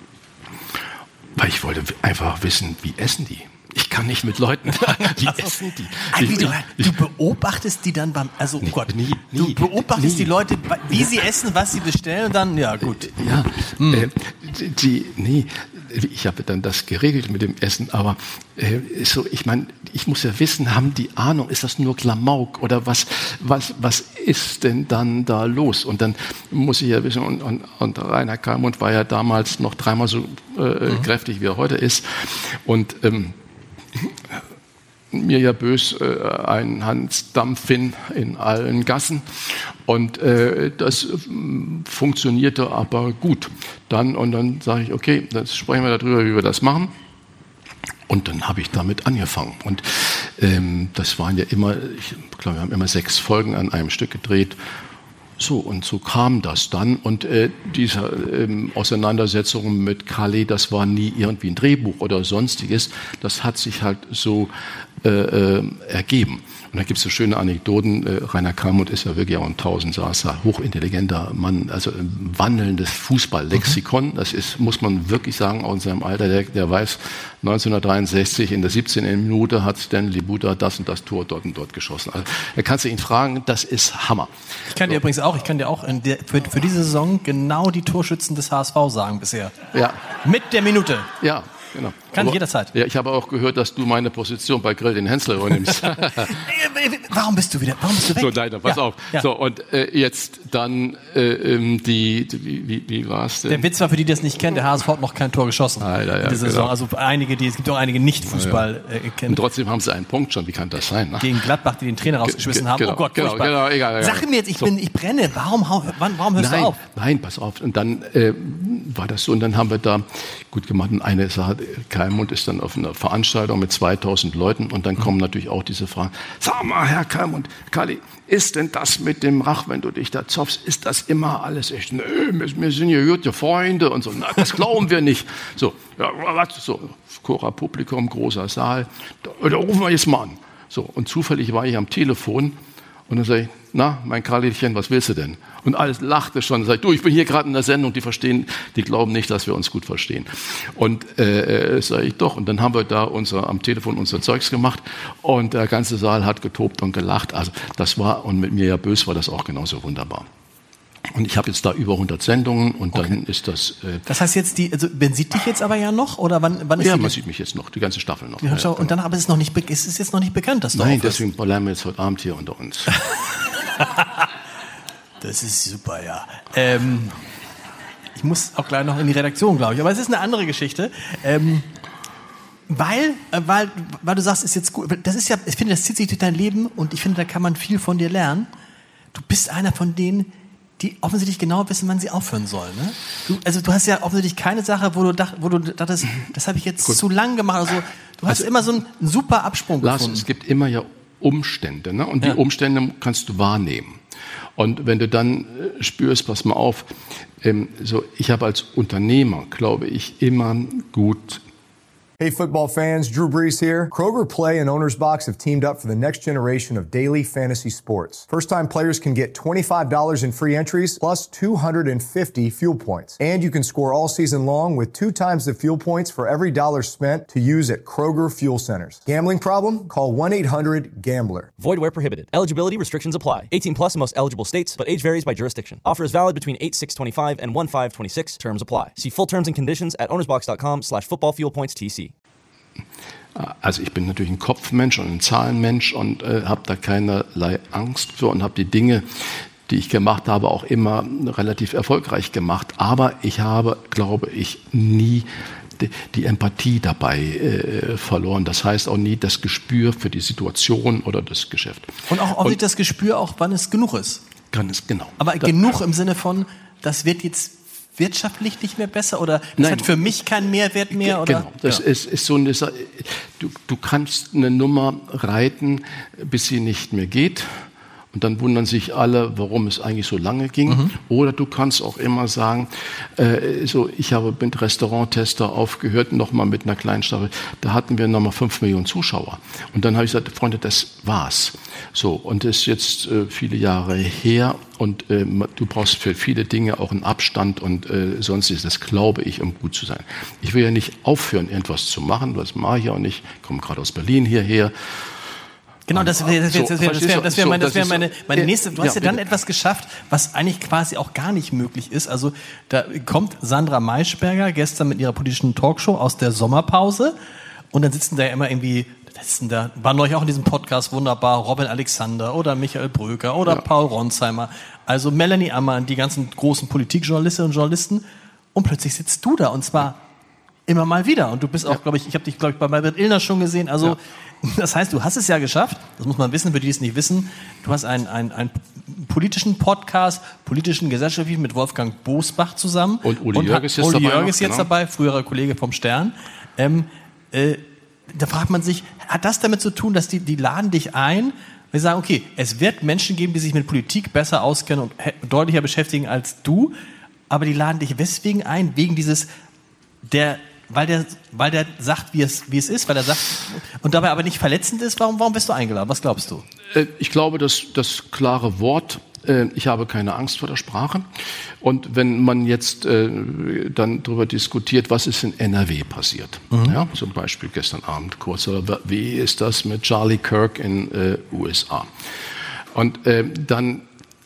Weil ich wollte einfach wissen, wie essen die? Ich kann nicht mit Leuten, wie essen die? Ich, du, du beobachtest die dann beim, also nee, oh Gott, nie, nie, du beobachtest nie. die Leute, wie sie essen, was sie bestellen und dann, ja gut. Ja, hm. äh, die, nee, ich habe dann das geregelt mit dem Essen, aber äh, so, ich meine, ich muss ja wissen, haben die Ahnung, ist das nur Klamauk oder was, was, was ist denn dann da los? Und dann muss ich ja wissen, und, und, und Rainer Kallmund war ja damals noch dreimal so äh, mhm. kräftig, wie er heute ist. Und ähm, mir ja bös äh, ein Hans Dampfin in allen Gassen und äh, das äh, funktionierte aber gut. Dann und dann sage ich, okay, dann sprechen wir darüber, wie wir das machen. Und dann habe ich damit angefangen. Und ähm, das waren ja immer, ich glaube, wir haben immer sechs Folgen an einem Stück gedreht. So, und so kam das dann. Und äh, diese ähm, Auseinandersetzung mit Kalli, das war nie irgendwie ein Drehbuch oder sonstiges. Das hat sich halt so äh, äh, ergeben. Und da gibt es so schöne Anekdoten. Äh, Rainer Kallmund ist ja wirklich auch ein Tausendsasser, hochintelligenter Mann, also ein wandelndes Fußballlexikon. Das ist, muss man wirklich sagen, auch in seinem Alter, der, der weiß, neunzehnhundertdreiundsechzig in der siebzehnten Minute hat Stanley Buda das und das Tor dort und dort geschossen. Also, da kannst du ihn fragen, das ist Hammer. Ich kann dir so. übrigens auch, ich kann dir auch in der, für, für diese Saison genau die Torschützen des H S V sagen bisher. Ja. Mit der Minute. Ja. Genau. Kann Aber, jederzeit. Ja, ich habe auch gehört, dass du meine Position bei Grill den Hensler übernimmst. Warum bist du wieder? Warum bist du weg? So, nein, pass ja, auf. Ja. So, und äh, jetzt dann äh, die, die, wie, wie war es denn? Der Witz war für die, die das nicht kennen, der H S V hat noch kein Tor geschossen. Ah, ja, ja, in dieser genau. Saison. Also einige, die, es gibt auch einige Nicht-Fußball ja, ja. äh, kennen. Und trotzdem haben sie einen Punkt schon. Wie kann das sein? Ne? Gegen Gladbach, die den Trainer rausgeschmissen haben. Genau, oh Gott, genau, furchtbar. genau, egal, egal. Sag mir jetzt, ich, bin, ich brenne. Warum, wann, warum hörst nein, du auf? Nein, pass auf. Und dann äh, war das so. Und dann haben wir da gut gemacht. Und eine Sache, Kallmund ist dann auf einer Veranstaltung mit zweitausend Leuten. Und dann kommen natürlich auch diese Fragen. Sag mal, Herr Kallmund, Kalli, ist denn das mit dem Rach, wenn du dich da zopfst, ist das immer alles echt? Nö, wir, wir sind ja gute Freunde und so. Na, das glauben wir nicht. So, ja, was? So, Chora Publikum, großer Saal. Da, da rufen wir jetzt mal an. So, und zufällig war ich am Telefon und dann sage ich, na, mein Karlchen, was willst du denn? Und alles lachte schon. Sag ich, du, ich bin hier gerade in der Sendung, die verstehen, die glauben nicht, dass wir uns gut verstehen. Und äh, sage ich doch. Und dann haben wir da unser, am Telefon unser Zeugs gemacht und der ganze Saal hat getobt und gelacht. Also das war, und mit mir ja bös war das auch genauso wunderbar. Und ich habe jetzt da über hundert Sendungen und okay. Dann ist das... Äh, das heißt jetzt, die, also man sieht dich jetzt aber ja noch? Oder wann, wann ist ja, die, man sieht mich jetzt noch, die ganze Staffel noch. Ja, schau, und dann aber ist es noch nicht, ist es jetzt noch nicht bekannt, dass du Nein, aufhörst. deswegen bleiben wir jetzt heute Abend hier unter uns. Das ist super, ja. Ähm, ich muss auch gleich noch in die Redaktion, glaube ich. Aber es ist eine andere Geschichte. Ähm, weil, äh, weil, weil du sagst, ist jetzt gut. Das ist ja, ich finde, das zieht sich durch dein Leben und ich finde, da kann man viel von dir lernen. Du bist einer von denen, die offensichtlich genau wissen, wann sie aufhören sollen. Ne? Du, also du hast ja offensichtlich keine Sache, wo du, dacht, wo du dachtest, das habe ich jetzt gut. zu lang gemacht. Also, du hast also, immer so einen, einen super Absprung Lars, gefunden. Es gibt immer ja Umstände, ne? Und die ja. Umstände kannst du wahrnehmen. Und wenn du dann äh, spürst, pass mal auf, ähm, so, ich habe als Unternehmer, glaube ich, immer gut. Hey football fans, Drew Brees here. Kroger Play and Owner's Box have teamed up for the next generation of daily fantasy sports. First-time players can get twenty-five dollars in free entries plus two hundred fifty fuel points. And you can score all season long with two times the fuel points for every dollar spent to use at Kroger Fuel Centers. Gambling problem? Call one eight hundred gambler. Void where prohibited. Eligibility restrictions apply. eighteen plus in most eligible states, but age varies by jurisdiction. Offer is valid between eight six twenty-five and one five twenty-six. Terms apply. See full terms and conditions at ownersbox.com slash football fuel points TC. Also ich bin natürlich ein Kopfmensch und ein Zahlenmensch und äh, habe da keinerlei Angst für und habe die Dinge, die ich gemacht habe, auch immer relativ erfolgreich gemacht. Aber ich habe, glaube ich, nie die, die Empathie dabei äh, verloren. Das heißt auch nie das Gespür für die Situation oder das Geschäft. Und auch, auch und, nicht das Gespür, auch wann es genug ist. Kann es, genau. Aber da, genug im Sinne von, das wird jetzt wirtschaftlich nicht mehr besser oder das Nein. hat für mich keinen Mehrwert mehr? Oder? Genau, das ja. ist, ist so eine Sache. Du, du kannst eine Nummer reiten, bis sie nicht mehr geht. Und dann wundern sich alle, warum es eigentlich so lange ging. Mhm. Oder du kannst auch immer sagen, äh, so, ich habe mit Restauranttester aufgehört, nochmal mit einer kleinen Staffel. Da hatten wir nochmal fünf Millionen Zuschauer. Und dann habe ich gesagt, Freunde, das war's. So, und das ist jetzt äh, viele Jahre her. Und äh, du brauchst für viele Dinge auch einen Abstand und äh, sonstiges. Das glaube ich, um gut zu sein. Ich will ja nicht aufhören, irgendwas zu machen. Das mache ich auch nicht. Ich komme gerade aus Berlin hierher. Genau, das wäre das wär, das wär, das wär, das wär meine, das wär meine, meine nächste. Du hast ja, ja dann bitte. etwas geschafft, was eigentlich quasi auch gar nicht möglich ist. Also da kommt Sandra Maischberger gestern mit ihrer politischen Talkshow aus der Sommerpause und dann sitzen da ja immer irgendwie, da sitzen da, waren euch auch in diesem Podcast wunderbar, Robin Alexander oder Michael Bröker oder ja. Paul Ronsheimer, also Melanie Ammann, die ganzen großen Politikjournalistinnen und Journalisten und plötzlich sitzt du da und zwar immer mal wieder und du bist auch, ja. glaube ich, ich habe dich, glaube ich, bei Maybrit Illner schon gesehen, also ja. Das heißt, du hast es ja geschafft, das muss man wissen, für die, die es nicht wissen, du hast einen, einen, einen politischen Podcast, politischen gesellschaftlichen mit Wolfgang Bosbach zusammen. Und Uli Jörg ist jetzt Uli dabei. Jörg ist jetzt genau. dabei, früherer Kollege vom Stern. Ähm, äh, da fragt man sich, hat das damit zu tun, dass die, die laden dich ein, wir sagen, okay, es wird Menschen geben, die sich mit Politik besser auskennen und he- deutlicher beschäftigen als du, aber die laden dich weswegen ein, wegen dieses, der Weil der, weil der sagt, wie es, wie es ist, weil er sagt, und dabei aber nicht verletzend ist, warum, warum bist du eingeladen? Was glaubst du? Ich glaube, dass das klare Wort, ich habe keine Angst vor der Sprache. Und wenn man jetzt dann darüber diskutiert, was ist in N R W passiert, mhm. ja, zum Beispiel gestern Abend kurz, oder wie ist das mit Charlie Kirk in äh, U S A? Und äh, dann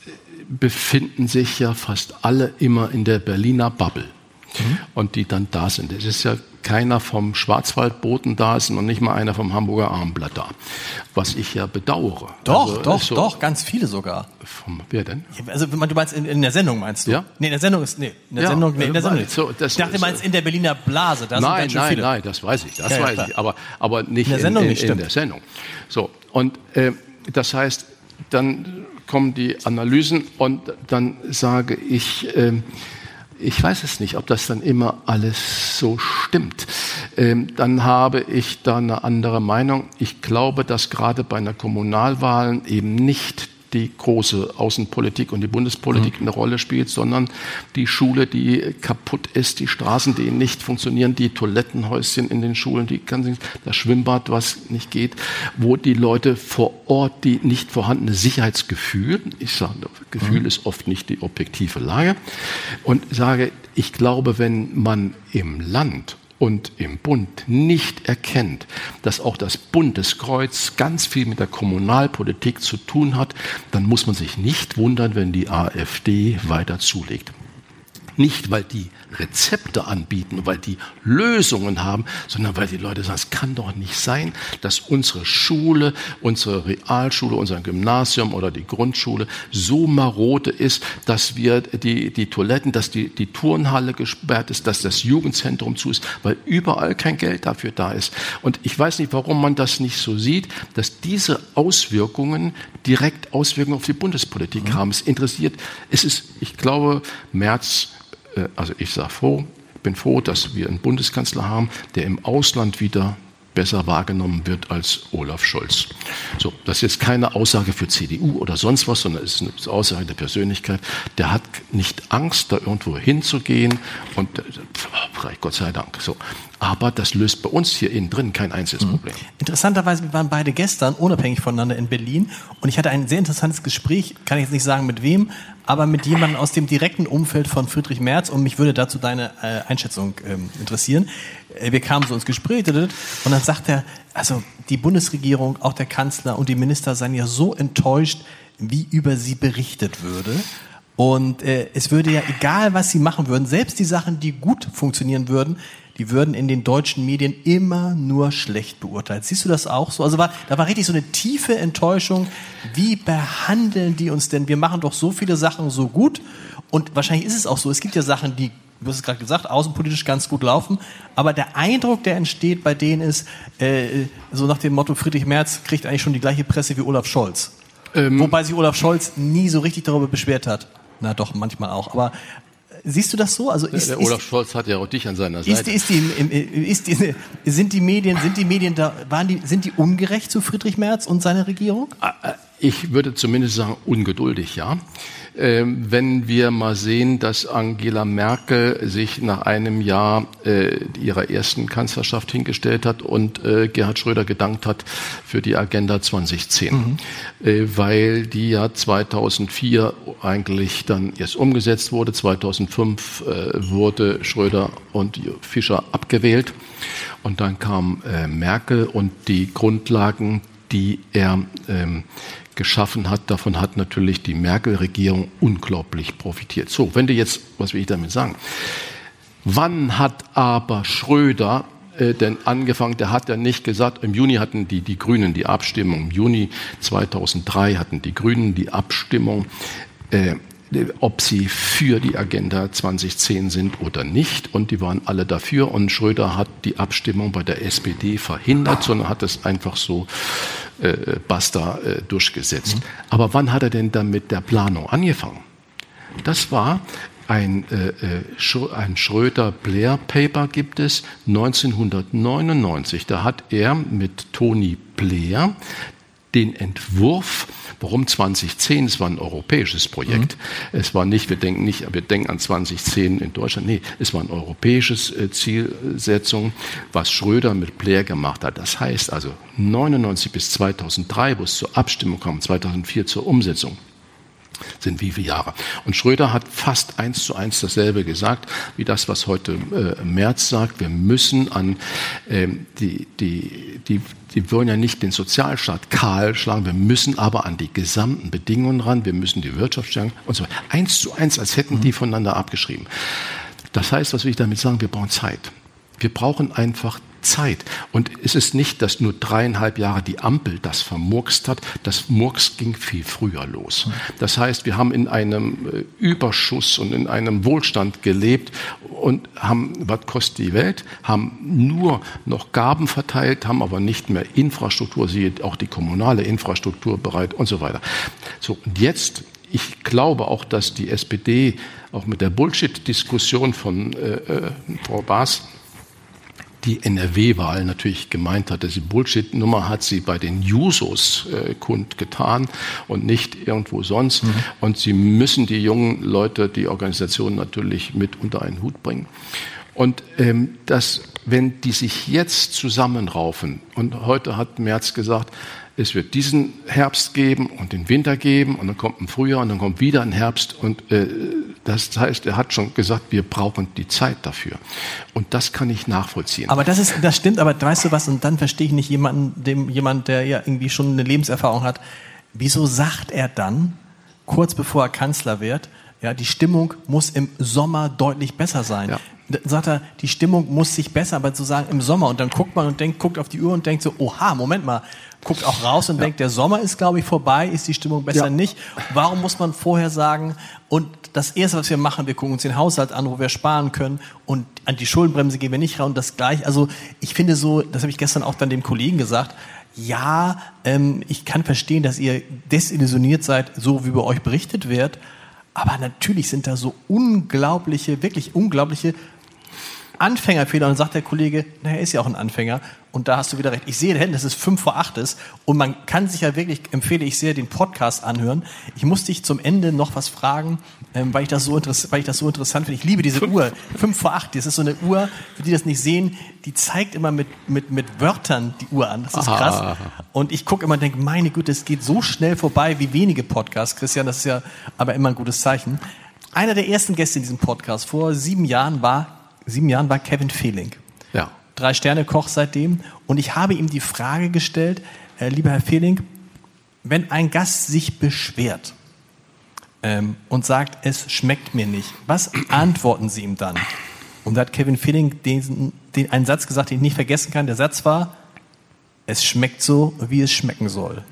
befinden sich ja fast alle immer in der Berliner Bubble. Mhm. Und die dann da sind. Es ist ja keiner vom Schwarzwaldboten da, ist noch nicht mal einer vom Hamburger Abendblatt da. Was ich ja bedauere. Doch, also, doch, so doch, ganz viele sogar. Vom, wer denn? Also du meinst in, in der Sendung, meinst du? Ja? Nee, in der Sendung ist, nee, in der ja, Sendung, nee, in der Sendung nicht. So, das, ich dachte, du meinst in der Berliner Blase, da nein, sind ganz schön nein, viele. nein, das weiß ich, das ja, weiß ja, ich, aber, aber nicht in der Sendung. In, in, nicht, in der Sendung. So, und äh, das heißt, dann kommen die Analysen und dann sage ich, äh, ich weiß es nicht, ob das dann immer alles so stimmt. Ähm, dann habe ich da eine andere Meinung. Ich glaube, dass gerade bei einer Kommunalwahl eben nicht die große Außenpolitik und die Bundespolitik eine Rolle spielt, sondern die Schule, die kaputt ist, die Straßen, die nicht funktionieren, die Toilettenhäuschen in den Schulen, die ganzen, das Schwimmbad, was nicht geht, wo die Leute vor Ort die nicht vorhandene Sicherheitsgefühl, ich sage, Gefühl mhm. ist oft nicht die objektive Lage, und sage, ich glaube, wenn man im Land und im Bund nicht erkennt, dass auch das Bundeskreuz ganz viel mit der Kommunalpolitik zu tun hat, dann muss man sich nicht wundern, wenn die AfD weiter zulegt. Nicht, weil die Rezepte anbieten, weil die Lösungen haben, sondern weil die Leute sagen, es kann doch nicht sein, dass unsere Schule, unsere Realschule, unser Gymnasium oder die Grundschule so marode ist, dass wir die, die Toiletten, dass die, die Turnhalle gesperrt ist, dass das Jugendzentrum zu ist, weil überall kein Geld dafür da ist. Und ich weiß nicht, warum man das nicht so sieht, dass diese Auswirkungen direkt Auswirkungen auf die Bundespolitik mhm. haben. Es interessiert, es ist, ich glaube, Merz, also ich sage froh, bin froh, dass wir einen Bundeskanzler haben, der im Ausland wieder besser wahrgenommen wird als Olaf Scholz. So, das ist jetzt keine Aussage für C D U oder sonst was, sondern es ist eine Aussage der Persönlichkeit. Der hat nicht Angst, da irgendwo hinzugehen und pff, Gott sei Dank. So. Aber das löst bei uns hier innen drin kein einziges Problem. Interessanterweise, wir waren beide gestern unabhängig voneinander in Berlin und ich hatte ein sehr interessantes Gespräch, kann ich jetzt nicht sagen mit wem, aber mit jemandem aus dem direkten Umfeld von Friedrich Merz, und mich würde dazu deine äh, Einschätzung ähm, interessieren. Äh, wir kamen so ins Gespräch und dann sagt er, also die Bundesregierung, auch der Kanzler und die Minister seien ja so enttäuscht, wie über sie berichtet würde. Und äh, es würde ja, egal was sie machen würden, selbst die Sachen, die gut funktionieren würden, die würden in den deutschen Medien immer nur schlecht beurteilt. Siehst du das auch so? Also war, da war richtig so eine tiefe Enttäuschung. Wie behandeln die uns denn? Wir machen doch so viele Sachen so gut. Und wahrscheinlich ist es auch so. Es gibt ja Sachen, die, du hast es gerade gesagt, außenpolitisch ganz gut laufen. Aber der Eindruck, der entsteht bei denen ist, äh, so nach dem Motto, Friedrich Merz kriegt eigentlich schon die gleiche Presse wie Olaf Scholz. Ähm. Wobei sich Olaf Scholz nie so richtig darüber beschwert hat. Na doch, manchmal auch. Aber siehst du das so? Also ist, der, der Olaf ist, Scholz hat ja auch dich an seiner Seite. Ist, ist die, ist die, sind die Medien, sind die Medien da, waren die, sind die ungerecht zu Friedrich Merz und seiner Regierung? Ich würde zumindest sagen, ungeduldig, ja. Ähm, wenn wir mal sehen, dass Angela Merkel sich nach einem Jahr äh, ihrer ersten Kanzlerschaft hingestellt hat und äh, Gerhard Schröder gedankt hat für die Agenda zwanzig zehn, mhm. äh, weil die ja zweitausendvier eigentlich dann erst umgesetzt wurde. zweitausendfünf äh, wurde Schröder und Fischer abgewählt und dann kam äh, Merkel und die Grundlagen die er ähm, geschaffen hat. Davon hat natürlich die Merkel-Regierung unglaublich profitiert. So, wenn du jetzt, was will ich damit sagen? Wann hat aber Schröder äh, denn angefangen? Der hat ja nicht gesagt, im Juni hatten die, die Grünen die Abstimmung, im Juni zweitausenddrei hatten die Grünen die Abstimmung, äh, ob sie für die Agenda zweitausendzehn sind oder nicht. Und die waren alle dafür. Und Schröder hat die Abstimmung bei der S P D verhindert, sondern hat es einfach so äh, basta äh, durchgesetzt. Mhm. Aber wann hat er denn dann mit der Planung angefangen? Das war ein, äh, ein Schröder-Blair-Paper gibt es neunzehnhundertneunundneunzig. Da hat er mit Tony Blair den Entwurf, warum zweitausendzehn, es war ein europäisches Projekt, mhm. es war nicht, wir denken nicht, wir denken an zweitausendzehn in Deutschland, nee, es war ein europäisches äh, Zielsetzung, was Schröder mit Blair gemacht hat. Das heißt also neunundneunzig bis zweitausenddrei, wo es zur Abstimmung kam, zweitausendvier zur Umsetzung, sind wie viele Jahre. Und Schröder hat fast eins zu eins dasselbe gesagt, wie das, was heute äh, Merz sagt. Wir müssen an ähm, die, die, die, die wollen ja nicht den Sozialstaat kahl schlagen, wir müssen aber an die gesamten Bedingungen ran, wir müssen die Wirtschaft stärken und so weiter. Eins zu eins, als hätten die voneinander abgeschrieben. Das heißt, was will ich damit sagen? Wir brauchen Zeit. Wir brauchen einfach Zeit. Und es ist nicht, dass nur dreieinhalb Jahre die Ampel das vermurkst hat. Das Murks ging viel früher los. Das heißt, wir haben in einem Überschuss und in einem Wohlstand gelebt und haben, was kostet die Welt, haben nur noch Gaben verteilt, haben aber nicht mehr Infrastruktur, siehe auch die kommunale Infrastruktur bereit und so weiter. So, und jetzt, ich glaube auch, dass die S P D auch mit der Bullshit-Diskussion von äh, äh, Frau Baas die N R W-Wahl natürlich gemeint hat. Diese Bullshit-Nummer hat sie bei den Jusos äh, kundgetan und nicht irgendwo sonst. Mhm. Und sie müssen die jungen Leute, die Organisationen natürlich mit unter einen Hut bringen. Und ähm, das, wenn die sich jetzt zusammenraufen, und heute hat Merz gesagt, es wird diesen Herbst geben und den Winter geben und dann kommt ein Frühjahr und dann kommt wieder ein Herbst und äh, das heißt, er hat schon gesagt, wir brauchen die Zeit dafür und das kann ich nachvollziehen. Aber das ist, das stimmt, aber weißt du was, und dann verstehe ich nicht jemanden, dem jemand, der ja irgendwie schon eine Lebenserfahrung hat, wieso sagt er dann, kurz bevor er Kanzler wird, ja, die Stimmung muss im Sommer deutlich besser sein. Ja. Dann sagt er, die Stimmung muss sich besser, aber sozusagen im Sommer. Und dann guckt man und denkt, guckt auf die Uhr und denkt so, oha, Moment mal, guckt auch raus und ja. denkt, der Sommer ist, glaube ich, vorbei, ist die Stimmung besser ja. nicht. Warum muss man vorher sagen, und das Erste, was wir machen, wir gucken uns den Haushalt an, wo wir sparen können und an die Schuldenbremse gehen wir nicht ran und das gleich. Also ich finde so, das habe ich gestern auch dann dem Kollegen gesagt, ja, ähm, ich kann verstehen, dass ihr desillusioniert seid, so wie über euch berichtet wird, aber natürlich sind da so unglaubliche, wirklich unglaubliche Anfängerfehler. Und dann sagt der Kollege, naja, er ist ja auch ein Anfänger. Und da hast du wieder recht. Ich sehe da hinten, dass es fünf vor acht ist. Und man kann sich ja wirklich, empfehle ich sehr, den Podcast anhören. Ich muss dich zum Ende noch was fragen, ähm, weil, ich das so interess- weil ich das so interessant finde. Ich liebe diese fünf. Uhr. fünf vor acht. Das ist so eine Uhr, für die das nicht sehen, die zeigt immer mit, mit, mit Wörtern die Uhr an. Das ist krass. Aha. Und ich gucke immer und denke, meine Güte, es geht so schnell vorbei wie wenige Podcasts. Christian, das ist ja aber immer ein gutes Zeichen. Einer der ersten Gäste in diesem Podcast vor sieben Jahren war Sieben Jahren war Kevin Fehling. Ja. Drei-Sterne-Koch seitdem. Und ich habe ihm die Frage gestellt, äh, lieber Herr Fehling, wenn ein Gast sich beschwert ähm, und sagt, es schmeckt mir nicht, was antworten Sie ihm dann? Und da hat Kevin Fehling den, den, einen Satz gesagt, den ich nicht vergessen kann. Der Satz war, es schmeckt so, wie es schmecken soll.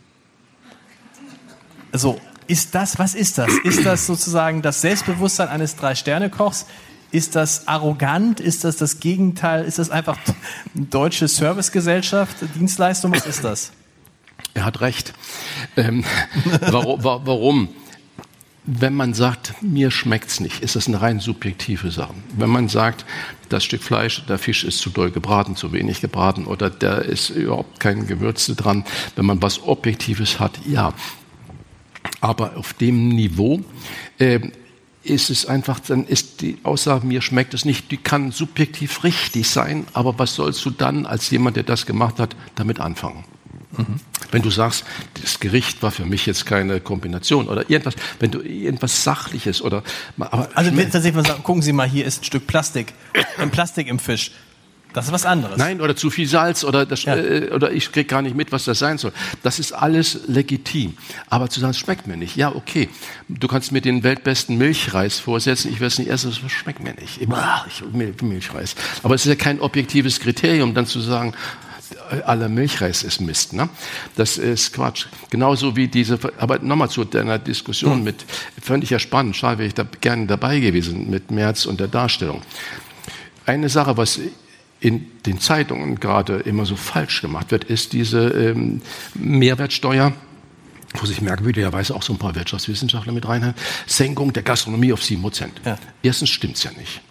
Also, ist das, was ist das? Ist das sozusagen das Selbstbewusstsein eines Drei-Sterne-Kochs? Ist das arrogant? Ist das das Gegenteil? Ist das einfach eine deutsche Servicegesellschaft, Dienstleistung? Was ist das? Er hat recht. Ähm, warum, warum? Wenn man sagt, mir schmeckt's nicht, ist das eine rein subjektive Sache. Wenn man sagt, das Stück Fleisch, der Fisch ist zu doll gebraten, zu wenig gebraten oder da ist überhaupt kein Gewürze dran, wenn man was Objektives hat, ja. Aber auf dem Niveau äh, ist es einfach, dann ist die Aussage, mir schmeckt es nicht, die kann subjektiv richtig sein, aber was sollst du dann als jemand, der das gemacht hat, damit anfangen? Mhm. Wenn du sagst, das Gericht war für mich jetzt keine Kombination oder irgendwas, wenn du irgendwas Sachliches oder... Aber also tatsächlich mal sagen, gucken Sie mal, hier ist ein Stück Plastik, ein Plastik im Fisch. Das ist was anderes. Nein, oder zu viel Salz oder, das, Ja. äh, oder ich kriege gar nicht mit, was das sein soll. Das ist alles legitim. Aber zu sagen, es schmeckt mir nicht. Ja, okay. Du kannst mir den weltbesten Milchreis vorsetzen. Ich werde es nicht essen, es schmeckt mir nicht. Bah, ich, Mil- Milchreis. Aber es ist ja kein objektives Kriterium, dann zu sagen, aller Milchreis ist Mist. Ne? Das ist Quatsch. Genauso wie diese, aber nochmal zu deiner Diskussion Hm. mit, fand ich ja spannend, schade, wäre ich da gerne dabei gewesen mit Merz und der Darstellung. Eine Sache, was in den Zeitungen gerade immer so falsch gemacht wird, ist diese ähm, Mehrwertsteuer, wo sich merkwürdigerweise auch so ein paar Wirtschaftswissenschaftler mit reinhalten, Senkung der Gastronomie auf sieben Prozent. Ja. Erstens stimmt's ja nicht.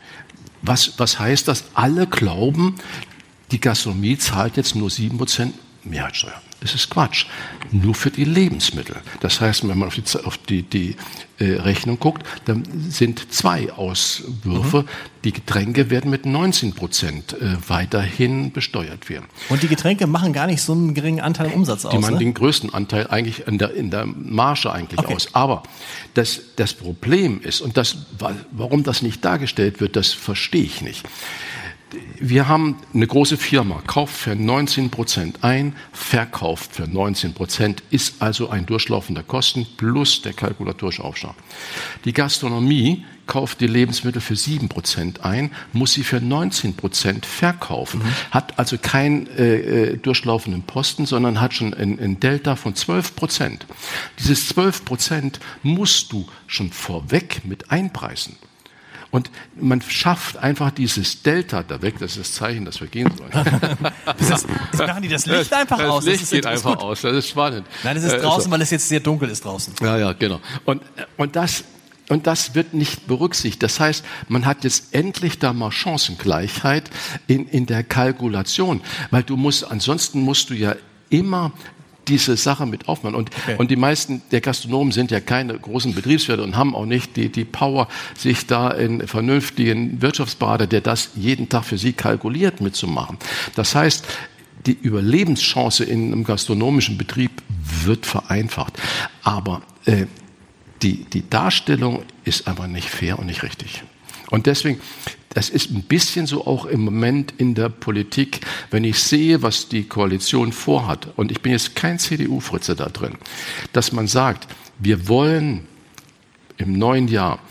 Was, was heißt das? Alle glauben, die Gastronomie zahlt jetzt nur sieben Prozent Mehrwertsteuer. Das ist Quatsch. Nur für die Lebensmittel. Das heißt, wenn man auf die, auf die, die äh, Rechnung guckt, dann sind zwei Auswürfe. Mhm. Die Getränke werden mit neunzehn Prozent äh, weiterhin besteuert werden. Und die Getränke machen gar nicht so einen geringen Anteil am Umsatz aus, Die machen ne? den größten Anteil eigentlich in der, in der Marge eigentlich Okay. aus. Aber das, das Problem ist, und das, warum das nicht dargestellt wird, das verstehe ich nicht. Wir haben eine große Firma, kauft für neunzehn Prozent ein, verkauft für neunzehn Prozent, ist also ein durchlaufender Kosten plus der kalkulatorische Aufschlag. Die Gastronomie kauft die Lebensmittel für sieben Prozent ein, muss sie für neunzehn Prozent verkaufen, mhm. hat also keinen äh, durchlaufenden Posten, sondern hat schon ein, ein Delta von zwölf Prozent. Dieses zwölf Prozent musst du schon vorweg mit einpreisen. Und man schafft einfach dieses Delta da weg, das ist das Zeichen, dass wir gehen sollen. Das ist, jetzt machen die das Licht einfach das aus. Das Licht ist, geht das ist einfach gut. aus, das ist spannend. Nein, das ist Äh, draußen, so. weil es jetzt sehr dunkel ist draußen. Ja, ja, genau. Und, und, das, und das wird nicht berücksichtigt. Das heißt, man hat jetzt endlich da mal Chancengleichheit in, in der Kalkulation. Weil du musst, ansonsten musst du ja immer diese Sache mit aufmachen. Und, Okay. und die meisten der Gastronomen sind ja keine großen Betriebswirte und haben auch nicht die, die Power, sich da einen vernünftigen Wirtschaftsberater, der das jeden Tag für sie kalkuliert, mitzumachen. Das heißt, die Überlebenschance in einem gastronomischen Betrieb wird vereinfacht. Aber äh, die, die Darstellung ist einfach nicht fair und nicht richtig. Und deswegen, das ist ein bisschen so auch im Moment in der Politik, wenn ich sehe, was die Koalition vorhat, und ich bin jetzt kein C D U-Fritze da drin, dass man sagt, wir wollen im neuen Jahr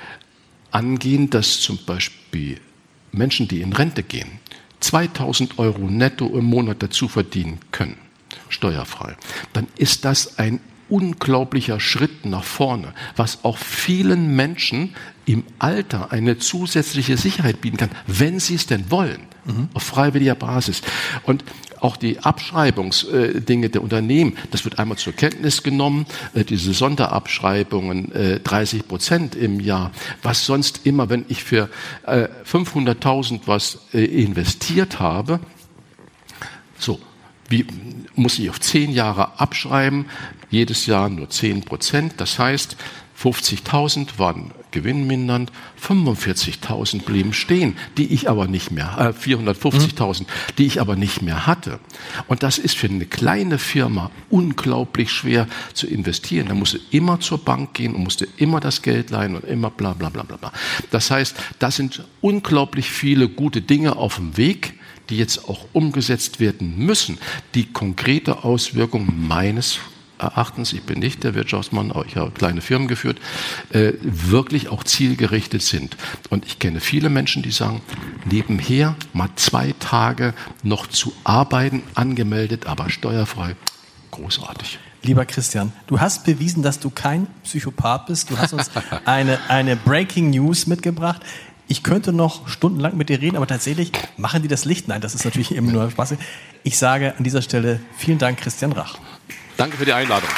angehen, dass zum Beispiel Menschen, die in Rente gehen, zweitausend Euro netto im Monat dazu verdienen können, steuerfrei, dann ist das ein unglaublicher Schritt nach vorne, was auch vielen Menschen im Alter eine zusätzliche Sicherheit bieten kann, wenn sie es denn wollen, mhm. auf freiwilliger Basis. Und auch die Abschreibungsdinge der Unternehmen, das wird einmal zur Kenntnis genommen, äh, diese Sonderabschreibungen, äh, dreißig Prozent im Jahr, was sonst immer, wenn ich für äh, fünfhunderttausend was äh, investiert habe, so, wie muss ich auf zehn Jahre abschreiben, jedes Jahr nur zehn Prozent, das heißt, fünfzigtausend waren gewinnmindernd, fünfundvierzigtausend blieben stehen, die ich aber nicht mehr, äh, vierhundertfünfzigtausend, die ich aber nicht mehr hatte. Und das ist für eine kleine Firma unglaublich schwer zu investieren. Da musst du immer zur Bank gehen und musst dir immer das Geld leihen und immer bla bla bla bla bla. Das heißt, da sind unglaublich viele gute Dinge auf dem Weg, die jetzt auch umgesetzt werden müssen, die konkrete Auswirkungen meines Erachtens, ich bin nicht der Wirtschaftsmann, aber ich habe kleine Firmen geführt, äh, wirklich auch zielgerichtet sind. Und ich kenne viele Menschen, die sagen, nebenher mal zwei Tage noch zu arbeiten, angemeldet, aber steuerfrei. Großartig. Lieber Christian, du hast bewiesen, dass du kein Psychopath bist. Du hast uns eine, eine Breaking News mitgebracht. Ich könnte noch stundenlang mit dir reden, aber tatsächlich machen die das Licht. Nein, das ist natürlich immer nur Spaß. Ich sage an dieser Stelle vielen Dank, Christian Rach. Danke für die Einladung.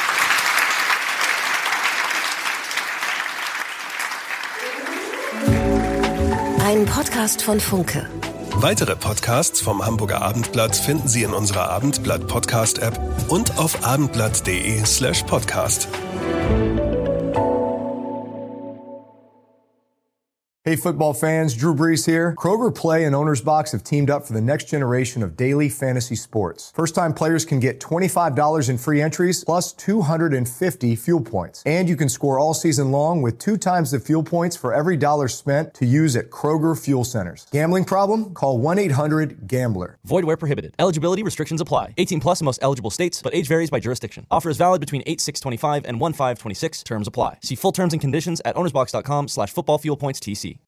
Ein Podcast von Funke. Weitere Podcasts vom Hamburger Abendblatt finden Sie in unserer Abendblatt-Podcast-App und auf abendblatt.de slash podcast. Hey football fans, Drew Brees here. Kroger Play and Owner's Box have teamed up for the next generation of daily fantasy sports. First-time players can get twenty-five dollars in free entries plus two hundred fifty fuel points. And you can score all season long with two times the fuel points for every dollar spent to use at Kroger Fuel Centers. Gambling problem? Call one eight hundred gambler. Void where prohibited. Eligibility restrictions apply. eighteen plus in most eligible states, but age varies by jurisdiction. Offer is valid between eight six twenty-five and one five twenty-six. Terms apply. See full terms and conditions at ownersbox.com slash football fuel points TC.